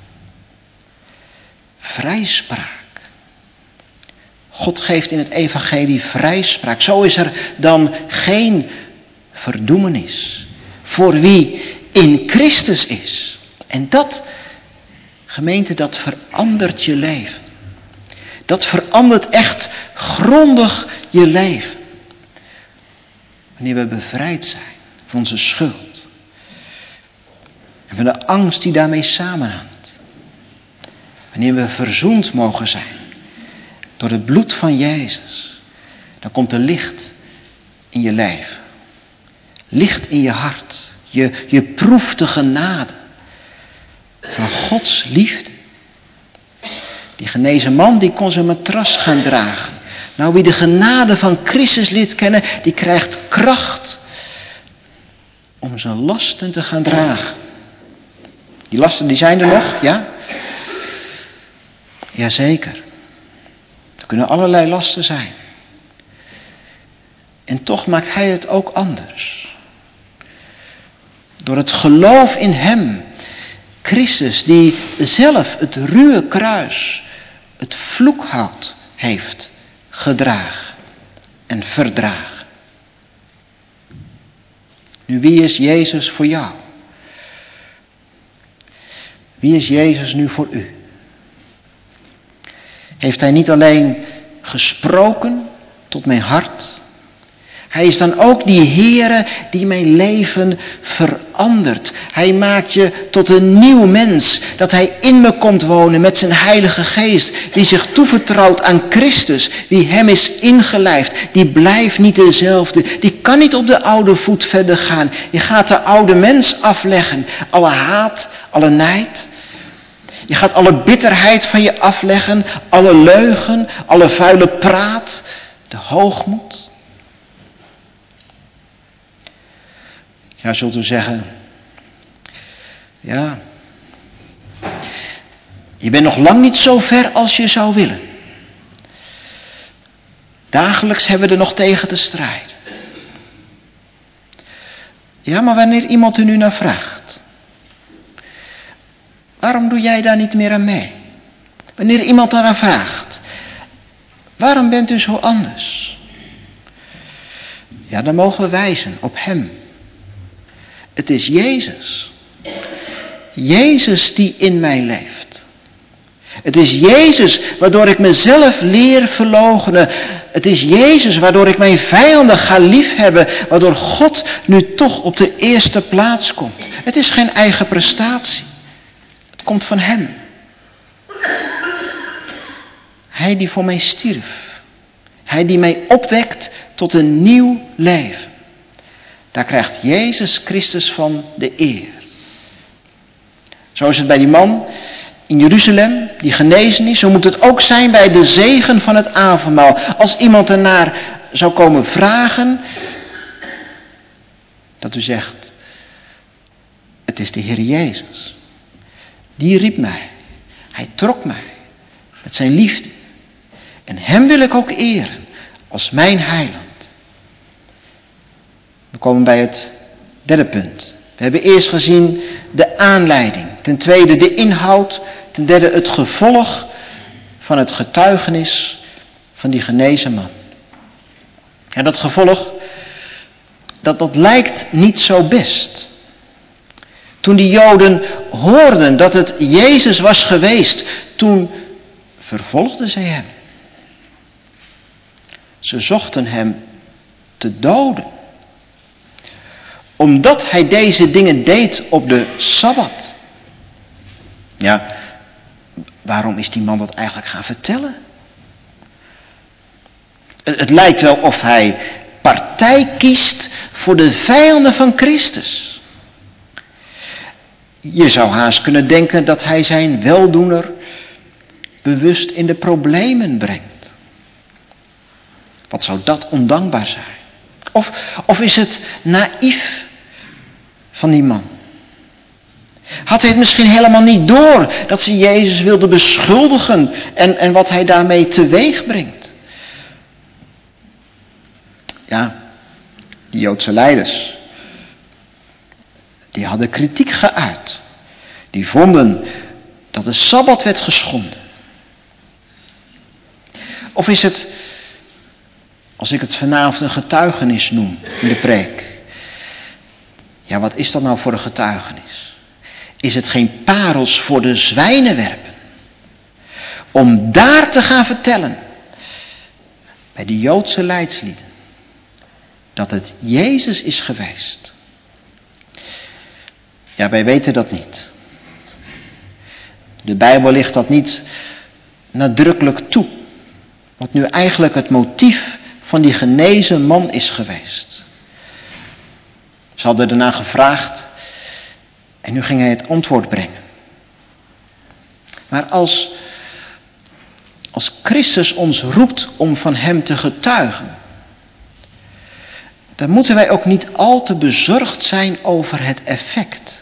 Vrijspraak. God geeft in het evangelie vrijspraak. Zo is er dan geen verdoemenis. Voor wie in Christus is. En dat, gemeente, dat verandert je leven. Dat verandert echt grondig je leven. Wanneer we bevrijd zijn van onze schuld. En van de angst die daarmee samenhangt. Wanneer we verzoend mogen zijn. Door het bloed van Jezus. Dan komt er licht in je leven. Licht in je hart. Je, je proeft de genade. Van Gods liefde. Die genezen man die kon zijn matras gaan dragen. Nou, wie de genade van Christus leert kennen. Die krijgt kracht. Om zijn lasten te gaan dragen. Die lasten die zijn er nog, ja? Jazeker. Er kunnen allerlei lasten zijn. En toch maakt hij het ook anders. Door het geloof in hem. Christus die zelf het ruwe kruis, het vloekhout heeft gedragen en verdragen. Nu, wie is Jezus voor jou? Wie is Jezus nu voor u? Heeft hij niet alleen gesproken tot mijn hart? Hij is dan ook die Heere die mijn leven verandert. Hij maakt je tot een nieuw mens. Dat hij in me komt wonen met zijn Heilige Geest. Die zich toevertrouwt aan Christus. Wie hem is ingelijfd. Die blijft niet dezelfde. Die kan niet op de oude voet verder gaan. Je gaat de oude mens afleggen. Alle haat, alle nijd. Je gaat alle bitterheid van je afleggen. Alle leugen, alle vuile praat. De hoogmoed. Ja, zult u zeggen, ja, je bent nog lang niet zo ver als je zou willen. Dagelijks hebben we er nog tegen te strijden. Ja, maar wanneer iemand er nu naar vraagt, waarom doe jij daar niet meer aan mee? Wanneer iemand daaraan vraagt, waarom bent u zo anders? Ja, dan mogen we wijzen op hem. Het is Jezus. Jezus die in mij leeft. Het is Jezus waardoor ik mezelf leer verloochenen. Het is Jezus waardoor ik mijn vijanden ga liefhebben. Waardoor God nu toch op de eerste plaats komt. Het is geen eigen prestatie. Het komt van hem. Hij die voor mij stierf. Hij die mij opwekt tot een nieuw leven. Daar krijgt Jezus Christus van de eer. Zo is het bij die man in Jeruzalem, die genezen is. Zo moet het ook zijn bij de zegen van het avondmaal. Als iemand ernaar zou komen vragen, dat u zegt, het is de Heer Jezus. Die riep mij. Hij trok mij met zijn liefde. En hem wil ik ook eren als mijn heiland. We komen bij het derde punt. We hebben eerst gezien de aanleiding. Ten tweede de inhoud. Ten derde het gevolg van het getuigenis van die genezen man. En dat gevolg, dat, dat lijkt niet zo best. Toen die Joden hoorden dat het Jezus was geweest, toen vervolgden zij hem. Ze zochten hem te doden. Omdat hij deze dingen deed op de Sabbat. Ja, waarom is die man dat eigenlijk gaan vertellen? Het, het lijkt wel of hij partij kiest voor de vijanden van Christus. Je zou haast kunnen denken dat hij zijn weldoener bewust in de problemen brengt. Wat zou dat ondankbaar zijn? Of, of is het naïef van die man? Had hij het misschien helemaal niet door dat ze Jezus wilde beschuldigen en, en wat hij daarmee teweeg brengt? Ja, die Joodse leiders, die hadden kritiek geuit. Die vonden dat de Sabbat werd geschonden. Of is het, als ik het vanavond een getuigenis noem in de preek. Ja, wat is dat nou voor een getuigenis? Is het geen parels voor de zwijnen werpen? Om daar te gaan vertellen, bij de Joodse leidslieden, dat het Jezus is geweest. Ja, wij weten dat niet. De Bijbel ligt dat niet nadrukkelijk toe. Wat nu eigenlijk het motief van die genezen man is geweest. Ze hadden daarna gevraagd en nu ging hij het antwoord brengen. Maar als, als Christus ons roept om van hem te getuigen, dan moeten wij ook niet al te bezorgd zijn over het effect.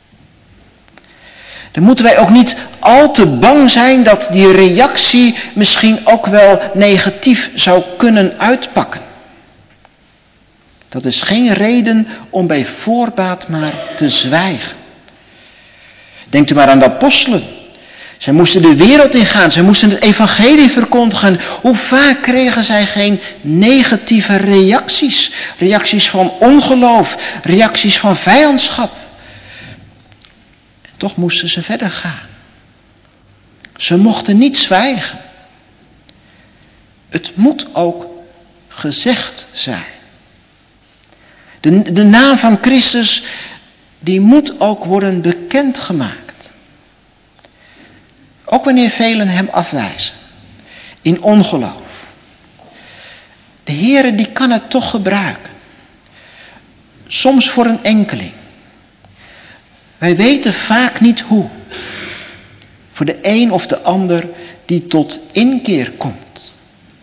Dan moeten wij ook niet al te bang zijn dat die reactie misschien ook wel negatief zou kunnen uitpakken. Dat is geen reden om bij voorbaat maar te zwijgen. Denkt u maar aan de apostelen. Zij moesten de wereld ingaan, zij moesten het evangelie verkondigen. Hoe vaak kregen zij geen negatieve reacties? Reacties van ongeloof, reacties van vijandschap. En toch moesten ze verder gaan. Ze mochten niet zwijgen. Het moet ook gezegd zijn. De, de naam van Christus, die moet ook worden bekendgemaakt. Ook wanneer velen hem afwijzen. In ongeloof. De Heere die kan het toch gebruiken. Soms voor een enkeling. Wij weten vaak niet hoe. Voor de een of de ander die tot inkeer komt.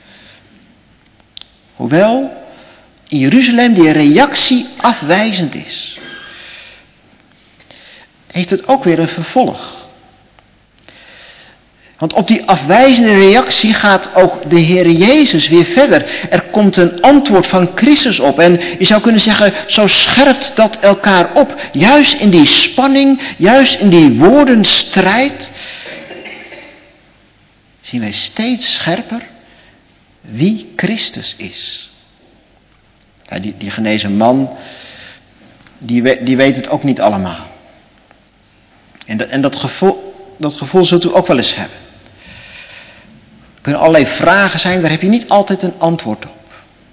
Hoewel in Jeruzalem die reactie afwijzend is, heeft het ook weer een vervolg. Want op die afwijzende reactie gaat ook de Heer Jezus weer verder. Er komt een antwoord van Christus op. En je zou kunnen zeggen, zo scherpt dat elkaar op. Juist in die spanning, juist in die woordenstrijd, zien wij steeds scherper wie Christus is. Ja, die, die genezen man, die, we, die weet het ook niet allemaal. En, dat, en dat, gevoel, dat gevoel zult u ook wel eens hebben. Er kunnen allerlei vragen zijn, daar heb je niet altijd een antwoord op.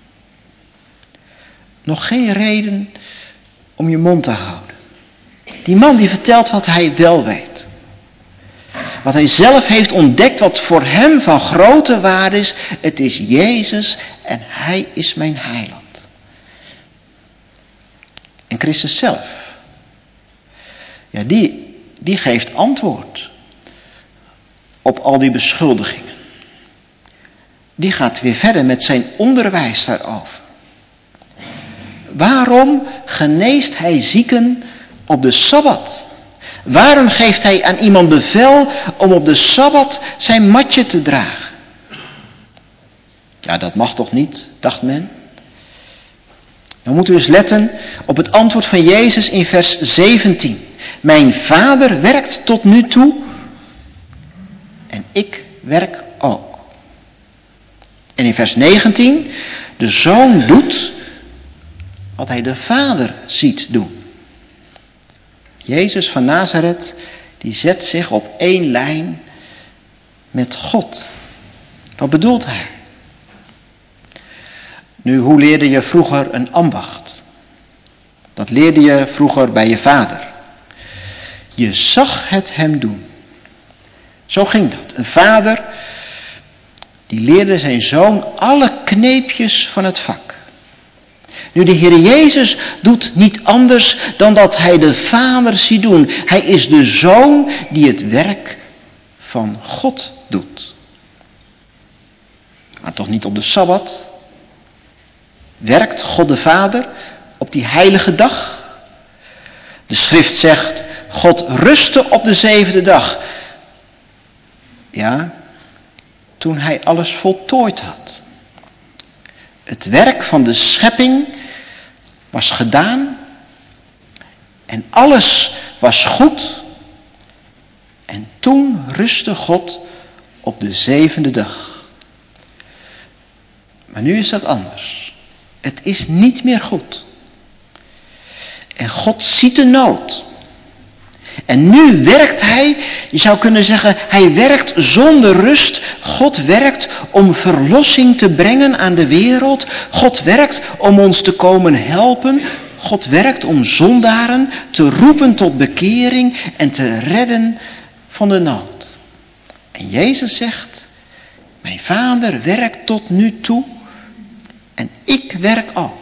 Nog geen reden om je mond te houden. Die man die vertelt wat hij wel weet. Wat hij zelf heeft ontdekt, wat voor hem van grote waarde is. Het is Jezus en hij is mijn heiland. En Christus zelf, ja, die, die geeft antwoord op al die beschuldigingen. Die gaat weer verder met zijn onderwijs daarover. Waarom geneest hij zieken op de Sabbat? Waarom geeft hij aan iemand bevel om op de Sabbat zijn matje te dragen? Ja, dat mag toch niet, dacht men. Dan moeten we eens letten op het antwoord van Jezus in vers zeventien. Mijn Vader werkt tot nu toe en ik werk ook. En in vers negentien, de Zoon doet wat hij de Vader ziet doen. Jezus van Nazareth, die zet zich op één lijn met God. Wat bedoelt hij? Nu, hoe leerde je vroeger een ambacht? Dat leerde je vroeger bij je vader. Je zag het hem doen. Zo ging dat. Een vader, die leerde zijn zoon alle kneepjes van het vak. Nu, de Heer Jezus doet niet anders dan dat hij de Vader ziet doen. Hij is de Zoon die het werk van God doet. Maar toch niet op de Sabbat. Werkt God de Vader op die heilige dag? De schrift zegt, God rustte op de zevende dag. Ja, toen hij alles voltooid had. Het werk van de schepping was gedaan en alles was goed. En toen rustte God op de zevende dag. Maar nu is dat anders. Het is niet meer goed. En God ziet de nood. En nu werkt hij, je zou kunnen zeggen, hij werkt zonder rust. God werkt om verlossing te brengen aan de wereld. God werkt om ons te komen helpen. God werkt om zondaren te roepen tot bekering en te redden van de nood. En Jezus zegt, mijn Vader werkt tot nu toe en ik werk ook.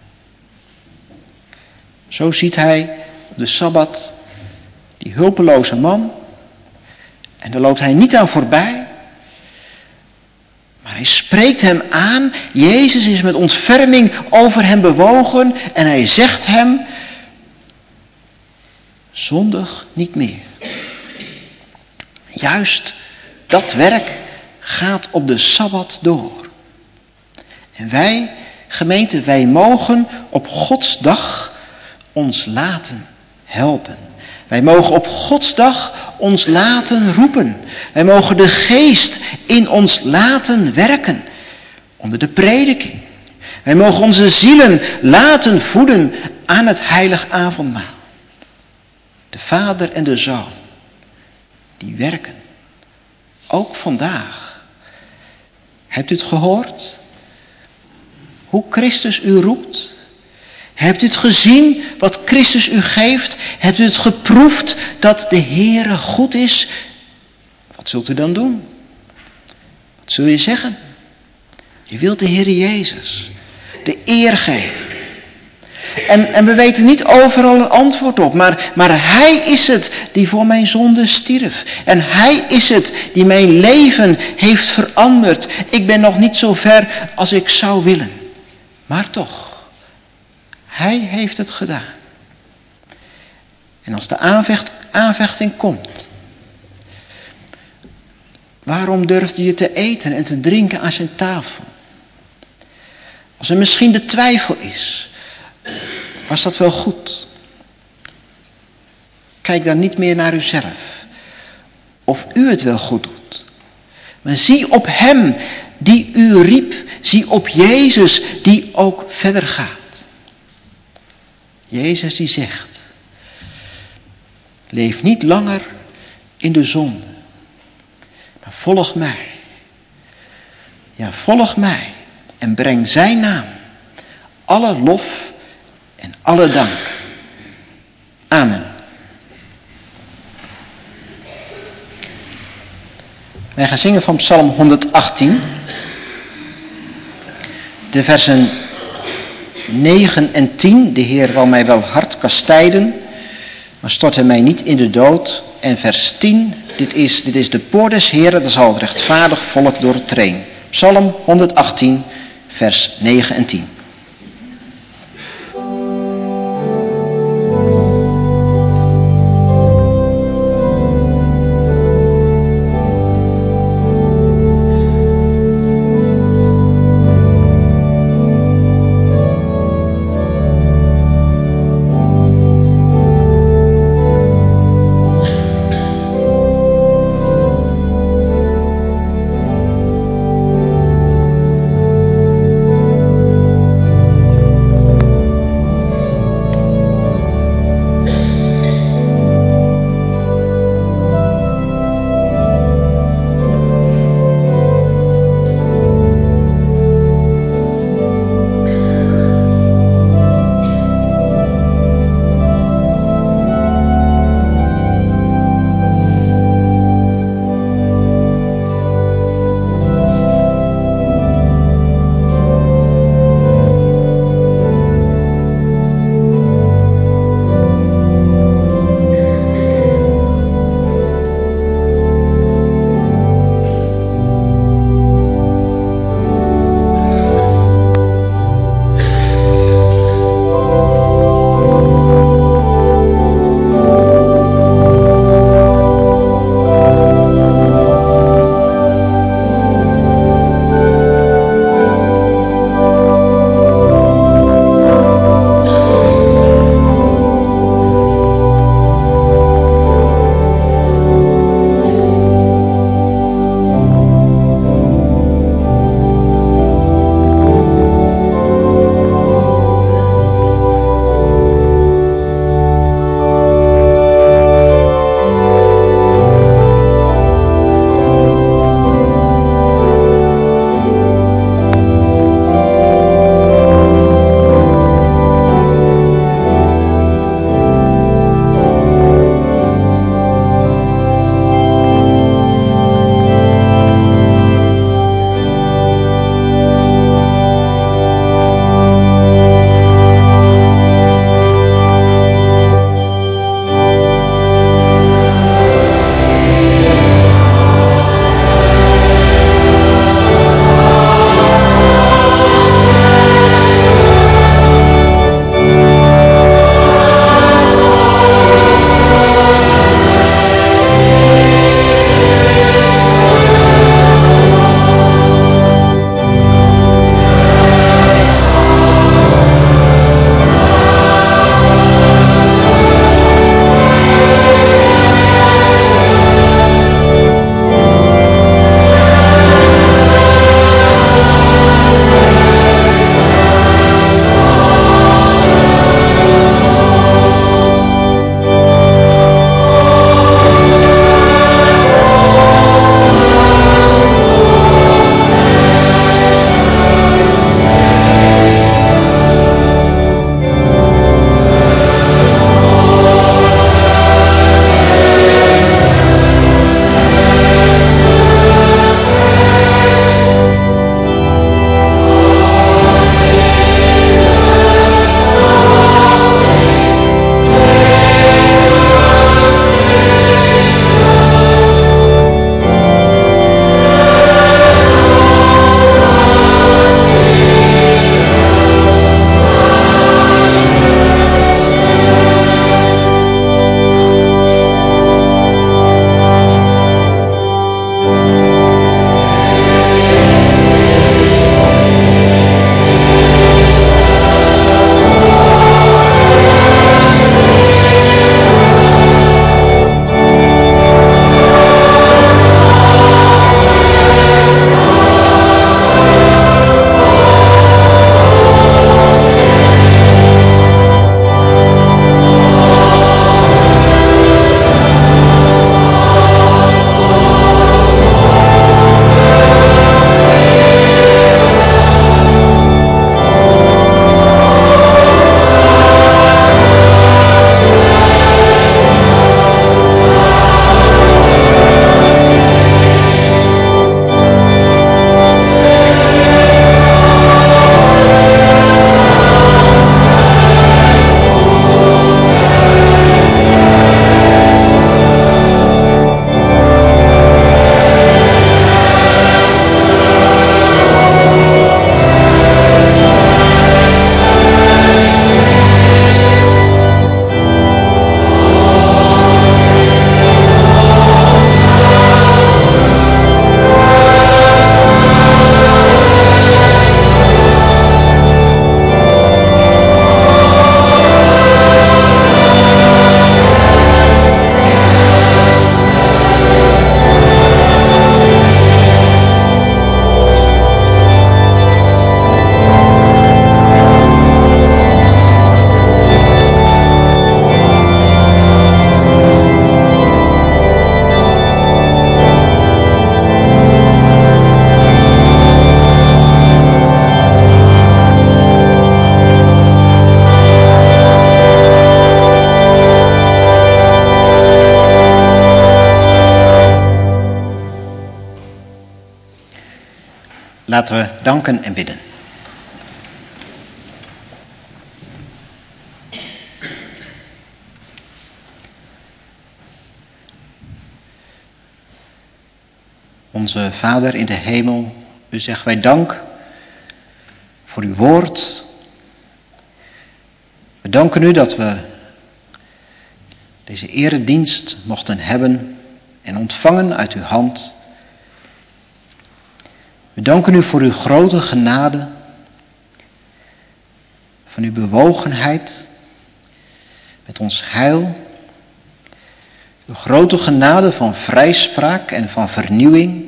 Zo ziet hij op de Sabbat die hulpeloze man. En daar loopt hij niet aan voorbij. Maar hij spreekt hem aan. Jezus is met ontferming over hem bewogen. En hij zegt hem, zondig niet meer. Juist dat werk gaat op de Sabbat door. En wij, gemeente, wij mogen op Gods dag ons laten helpen. Wij mogen op Gods dag ons laten roepen. Wij mogen de geest in ons laten werken. Onder de prediking. Wij mogen onze zielen laten voeden aan het heilig avondmaal. De Vader en de Zoon, die werken. Ook vandaag. Hebt u het gehoord? Hoe Christus u roept? Hebt u het gezien wat Christus u geeft? Hebt u het geproefd dat de Heere goed is? Wat zult u dan doen? Wat zul je zeggen? Je wilt de Heere Jezus de eer geven. En, en we weten niet overal een antwoord op. Maar, maar Hij is het die voor mijn zonde stierf. En Hij is het die mijn leven heeft veranderd. Ik ben nog niet zo ver als ik zou willen. Maar toch. Hij heeft het gedaan. En als de aanvecht, aanvechting komt. Waarom durfde je te eten en te drinken aan zijn tafel? Als er misschien de twijfel is, was dat wel goed? Kijk dan niet meer naar uzelf, of u het wel goed doet. Maar zie op hem die u riep, zie op Jezus die ook verder gaat. Jezus die zegt, leef niet langer in de zonde, maar volg mij. Ja, volg mij en breng zijn naam, alle lof en alle dank. Amen. Wij gaan zingen van Psalm honderdachttien, de versen negen en tien. De Heer wil mij wel hard kastijden, maar stortte mij niet in de dood. En vers tien, dit is, dit is de poort des Heeren, dat zal het rechtvaardig volk doortreden. Psalm honderdachttien, vers negen en tien. O Laten we danken en bidden. Onze Vader in de hemel, u zegt wij dank voor uw woord. We danken u dat we deze eredienst mochten hebben en ontvangen uit uw hand. We danken u voor uw grote genade, van uw bewogenheid met ons heil, uw grote genade van vrijspraak en van vernieuwing.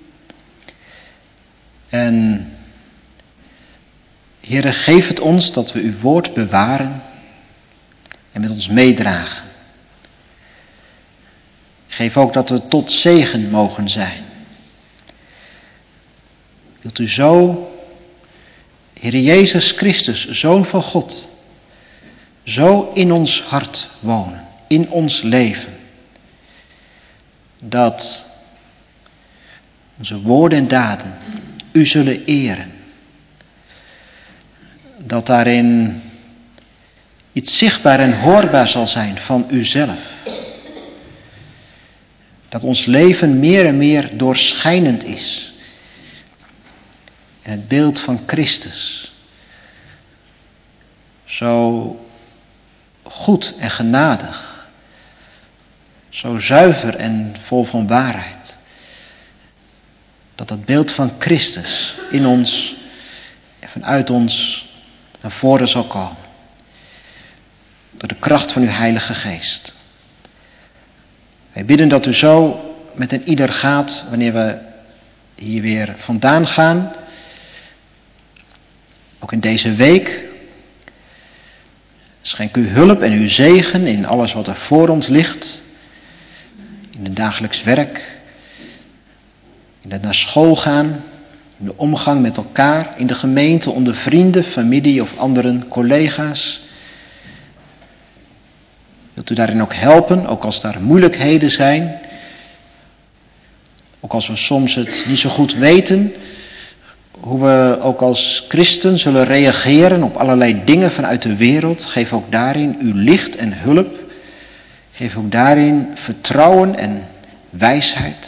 En Heere, geef het ons dat we uw woord bewaren en met ons meedragen. Geef ook dat we tot zegen mogen zijn. Wilt u zo, Heere Jezus Christus, Zoon van God, zo in ons hart wonen, in ons leven, dat onze woorden en daden u zullen eren. Dat daarin iets zichtbaar en hoorbaar zal zijn van uzelf. Dat ons leven meer en meer doorschijnend is. In het beeld van Christus. Zo goed en genadig. Zo zuiver en vol van waarheid. Dat dat beeld van Christus in ons en vanuit ons naar voren zal komen. Door de kracht van uw Heilige Geest. Wij bidden dat u zo met een ieder gaat wanneer we hier weer vandaan gaan. Ook in deze week. Schenk u hulp en uw zegen in alles wat er voor ons ligt. In het dagelijks werk. In het naar school gaan. In de omgang met elkaar. In de gemeente, onder vrienden, familie of anderen, collega's. Wilt u daarin ook helpen, ook als daar moeilijkheden zijn. Ook als we soms het niet zo goed weten. Hoe we ook als christen zullen reageren op allerlei dingen vanuit de wereld. Geef ook daarin uw licht en hulp. Geef ook daarin vertrouwen en wijsheid.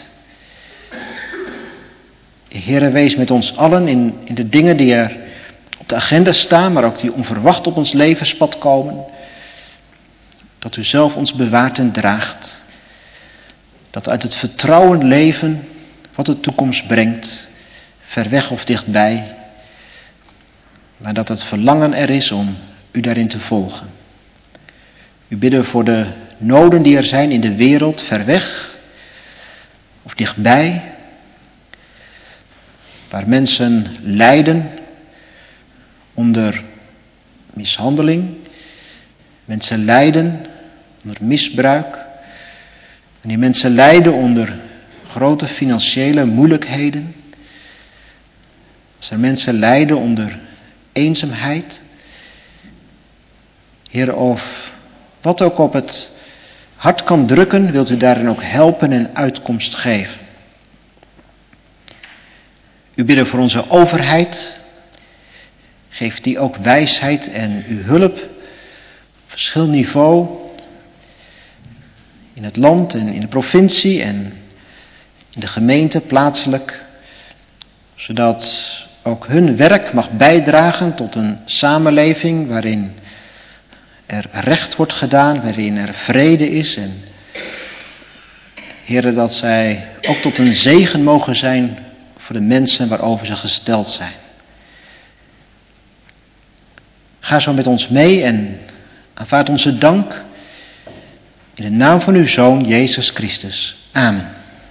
Heere, wees met ons allen in, in de dingen die er op de agenda staan, maar ook die onverwacht op ons levenspad komen. Dat u zelf ons bewaart en draagt. Dat uit het vertrouwen leven wat de toekomst brengt, ver weg of dichtbij. Maar dat het verlangen er is om u daarin te volgen. U bidden voor de noden die er zijn in de wereld, ver weg of dichtbij. Waar mensen lijden onder mishandeling. Mensen lijden onder misbruik. Wanneer mensen lijden onder grote financiële moeilijkheden. Als er mensen lijden onder eenzaamheid. Heer, of wat ook op het hart kan drukken, wilt u daarin ook helpen en uitkomst geven. U bidden voor onze overheid. Geef die ook wijsheid en uw hulp. Op verschillend niveau. In het land en in de provincie en in de gemeente plaatselijk. Zodat ook hun werk mag bijdragen tot een samenleving waarin er recht wordt gedaan. Waarin er vrede is. En Heere, dat zij ook tot een zegen mogen zijn voor de mensen waarover ze gesteld zijn. Ga zo met ons mee en aanvaard onze dank in de naam van uw Zoon Jezus Christus. Amen.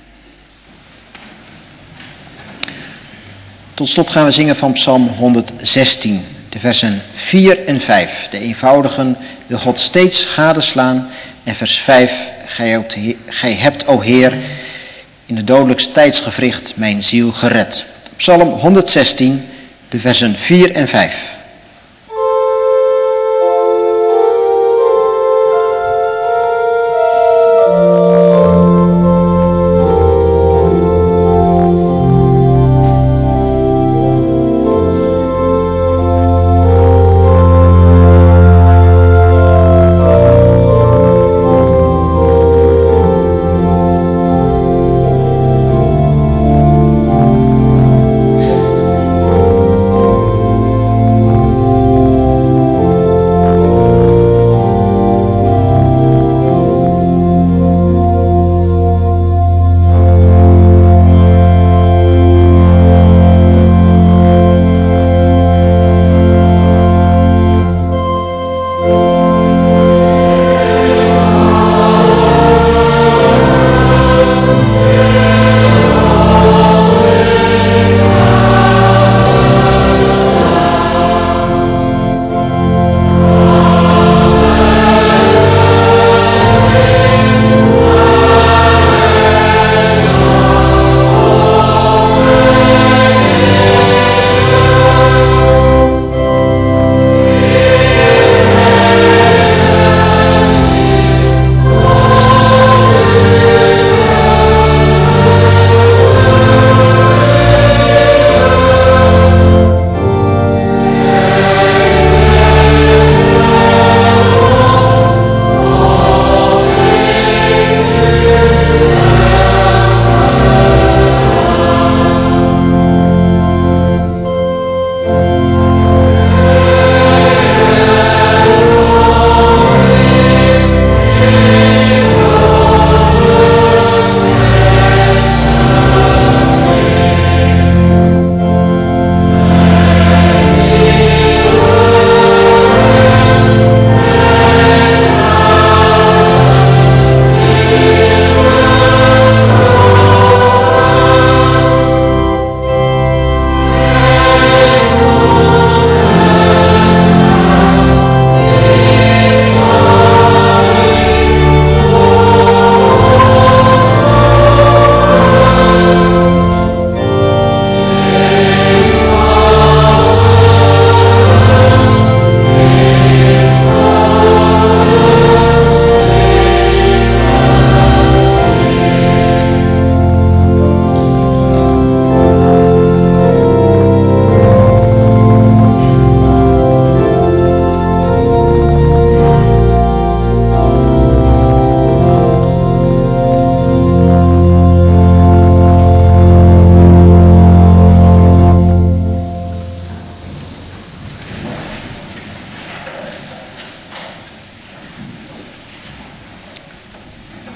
Tot slot gaan we zingen van Psalm honderdzestien, de versen vier en vijf. De eenvoudigen wil God steeds gadeslaan. En vers vijf, gij, gij hebt, o Heer, in het dodelijks tijdsgewricht mijn ziel gered. Psalm honderdzestien, de versen vier en vijf.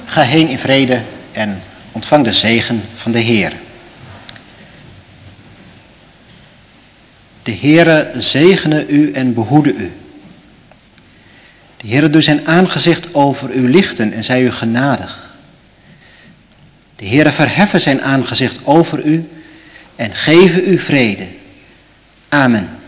Ga heen in vrede en ontvang de zegen van de Heer. De Heere zegene u en behoede u. De Heere doe zijn aangezicht over u lichten en zij u genadig. De Heere verheffen zijn aangezicht over u en geven u vrede. Amen.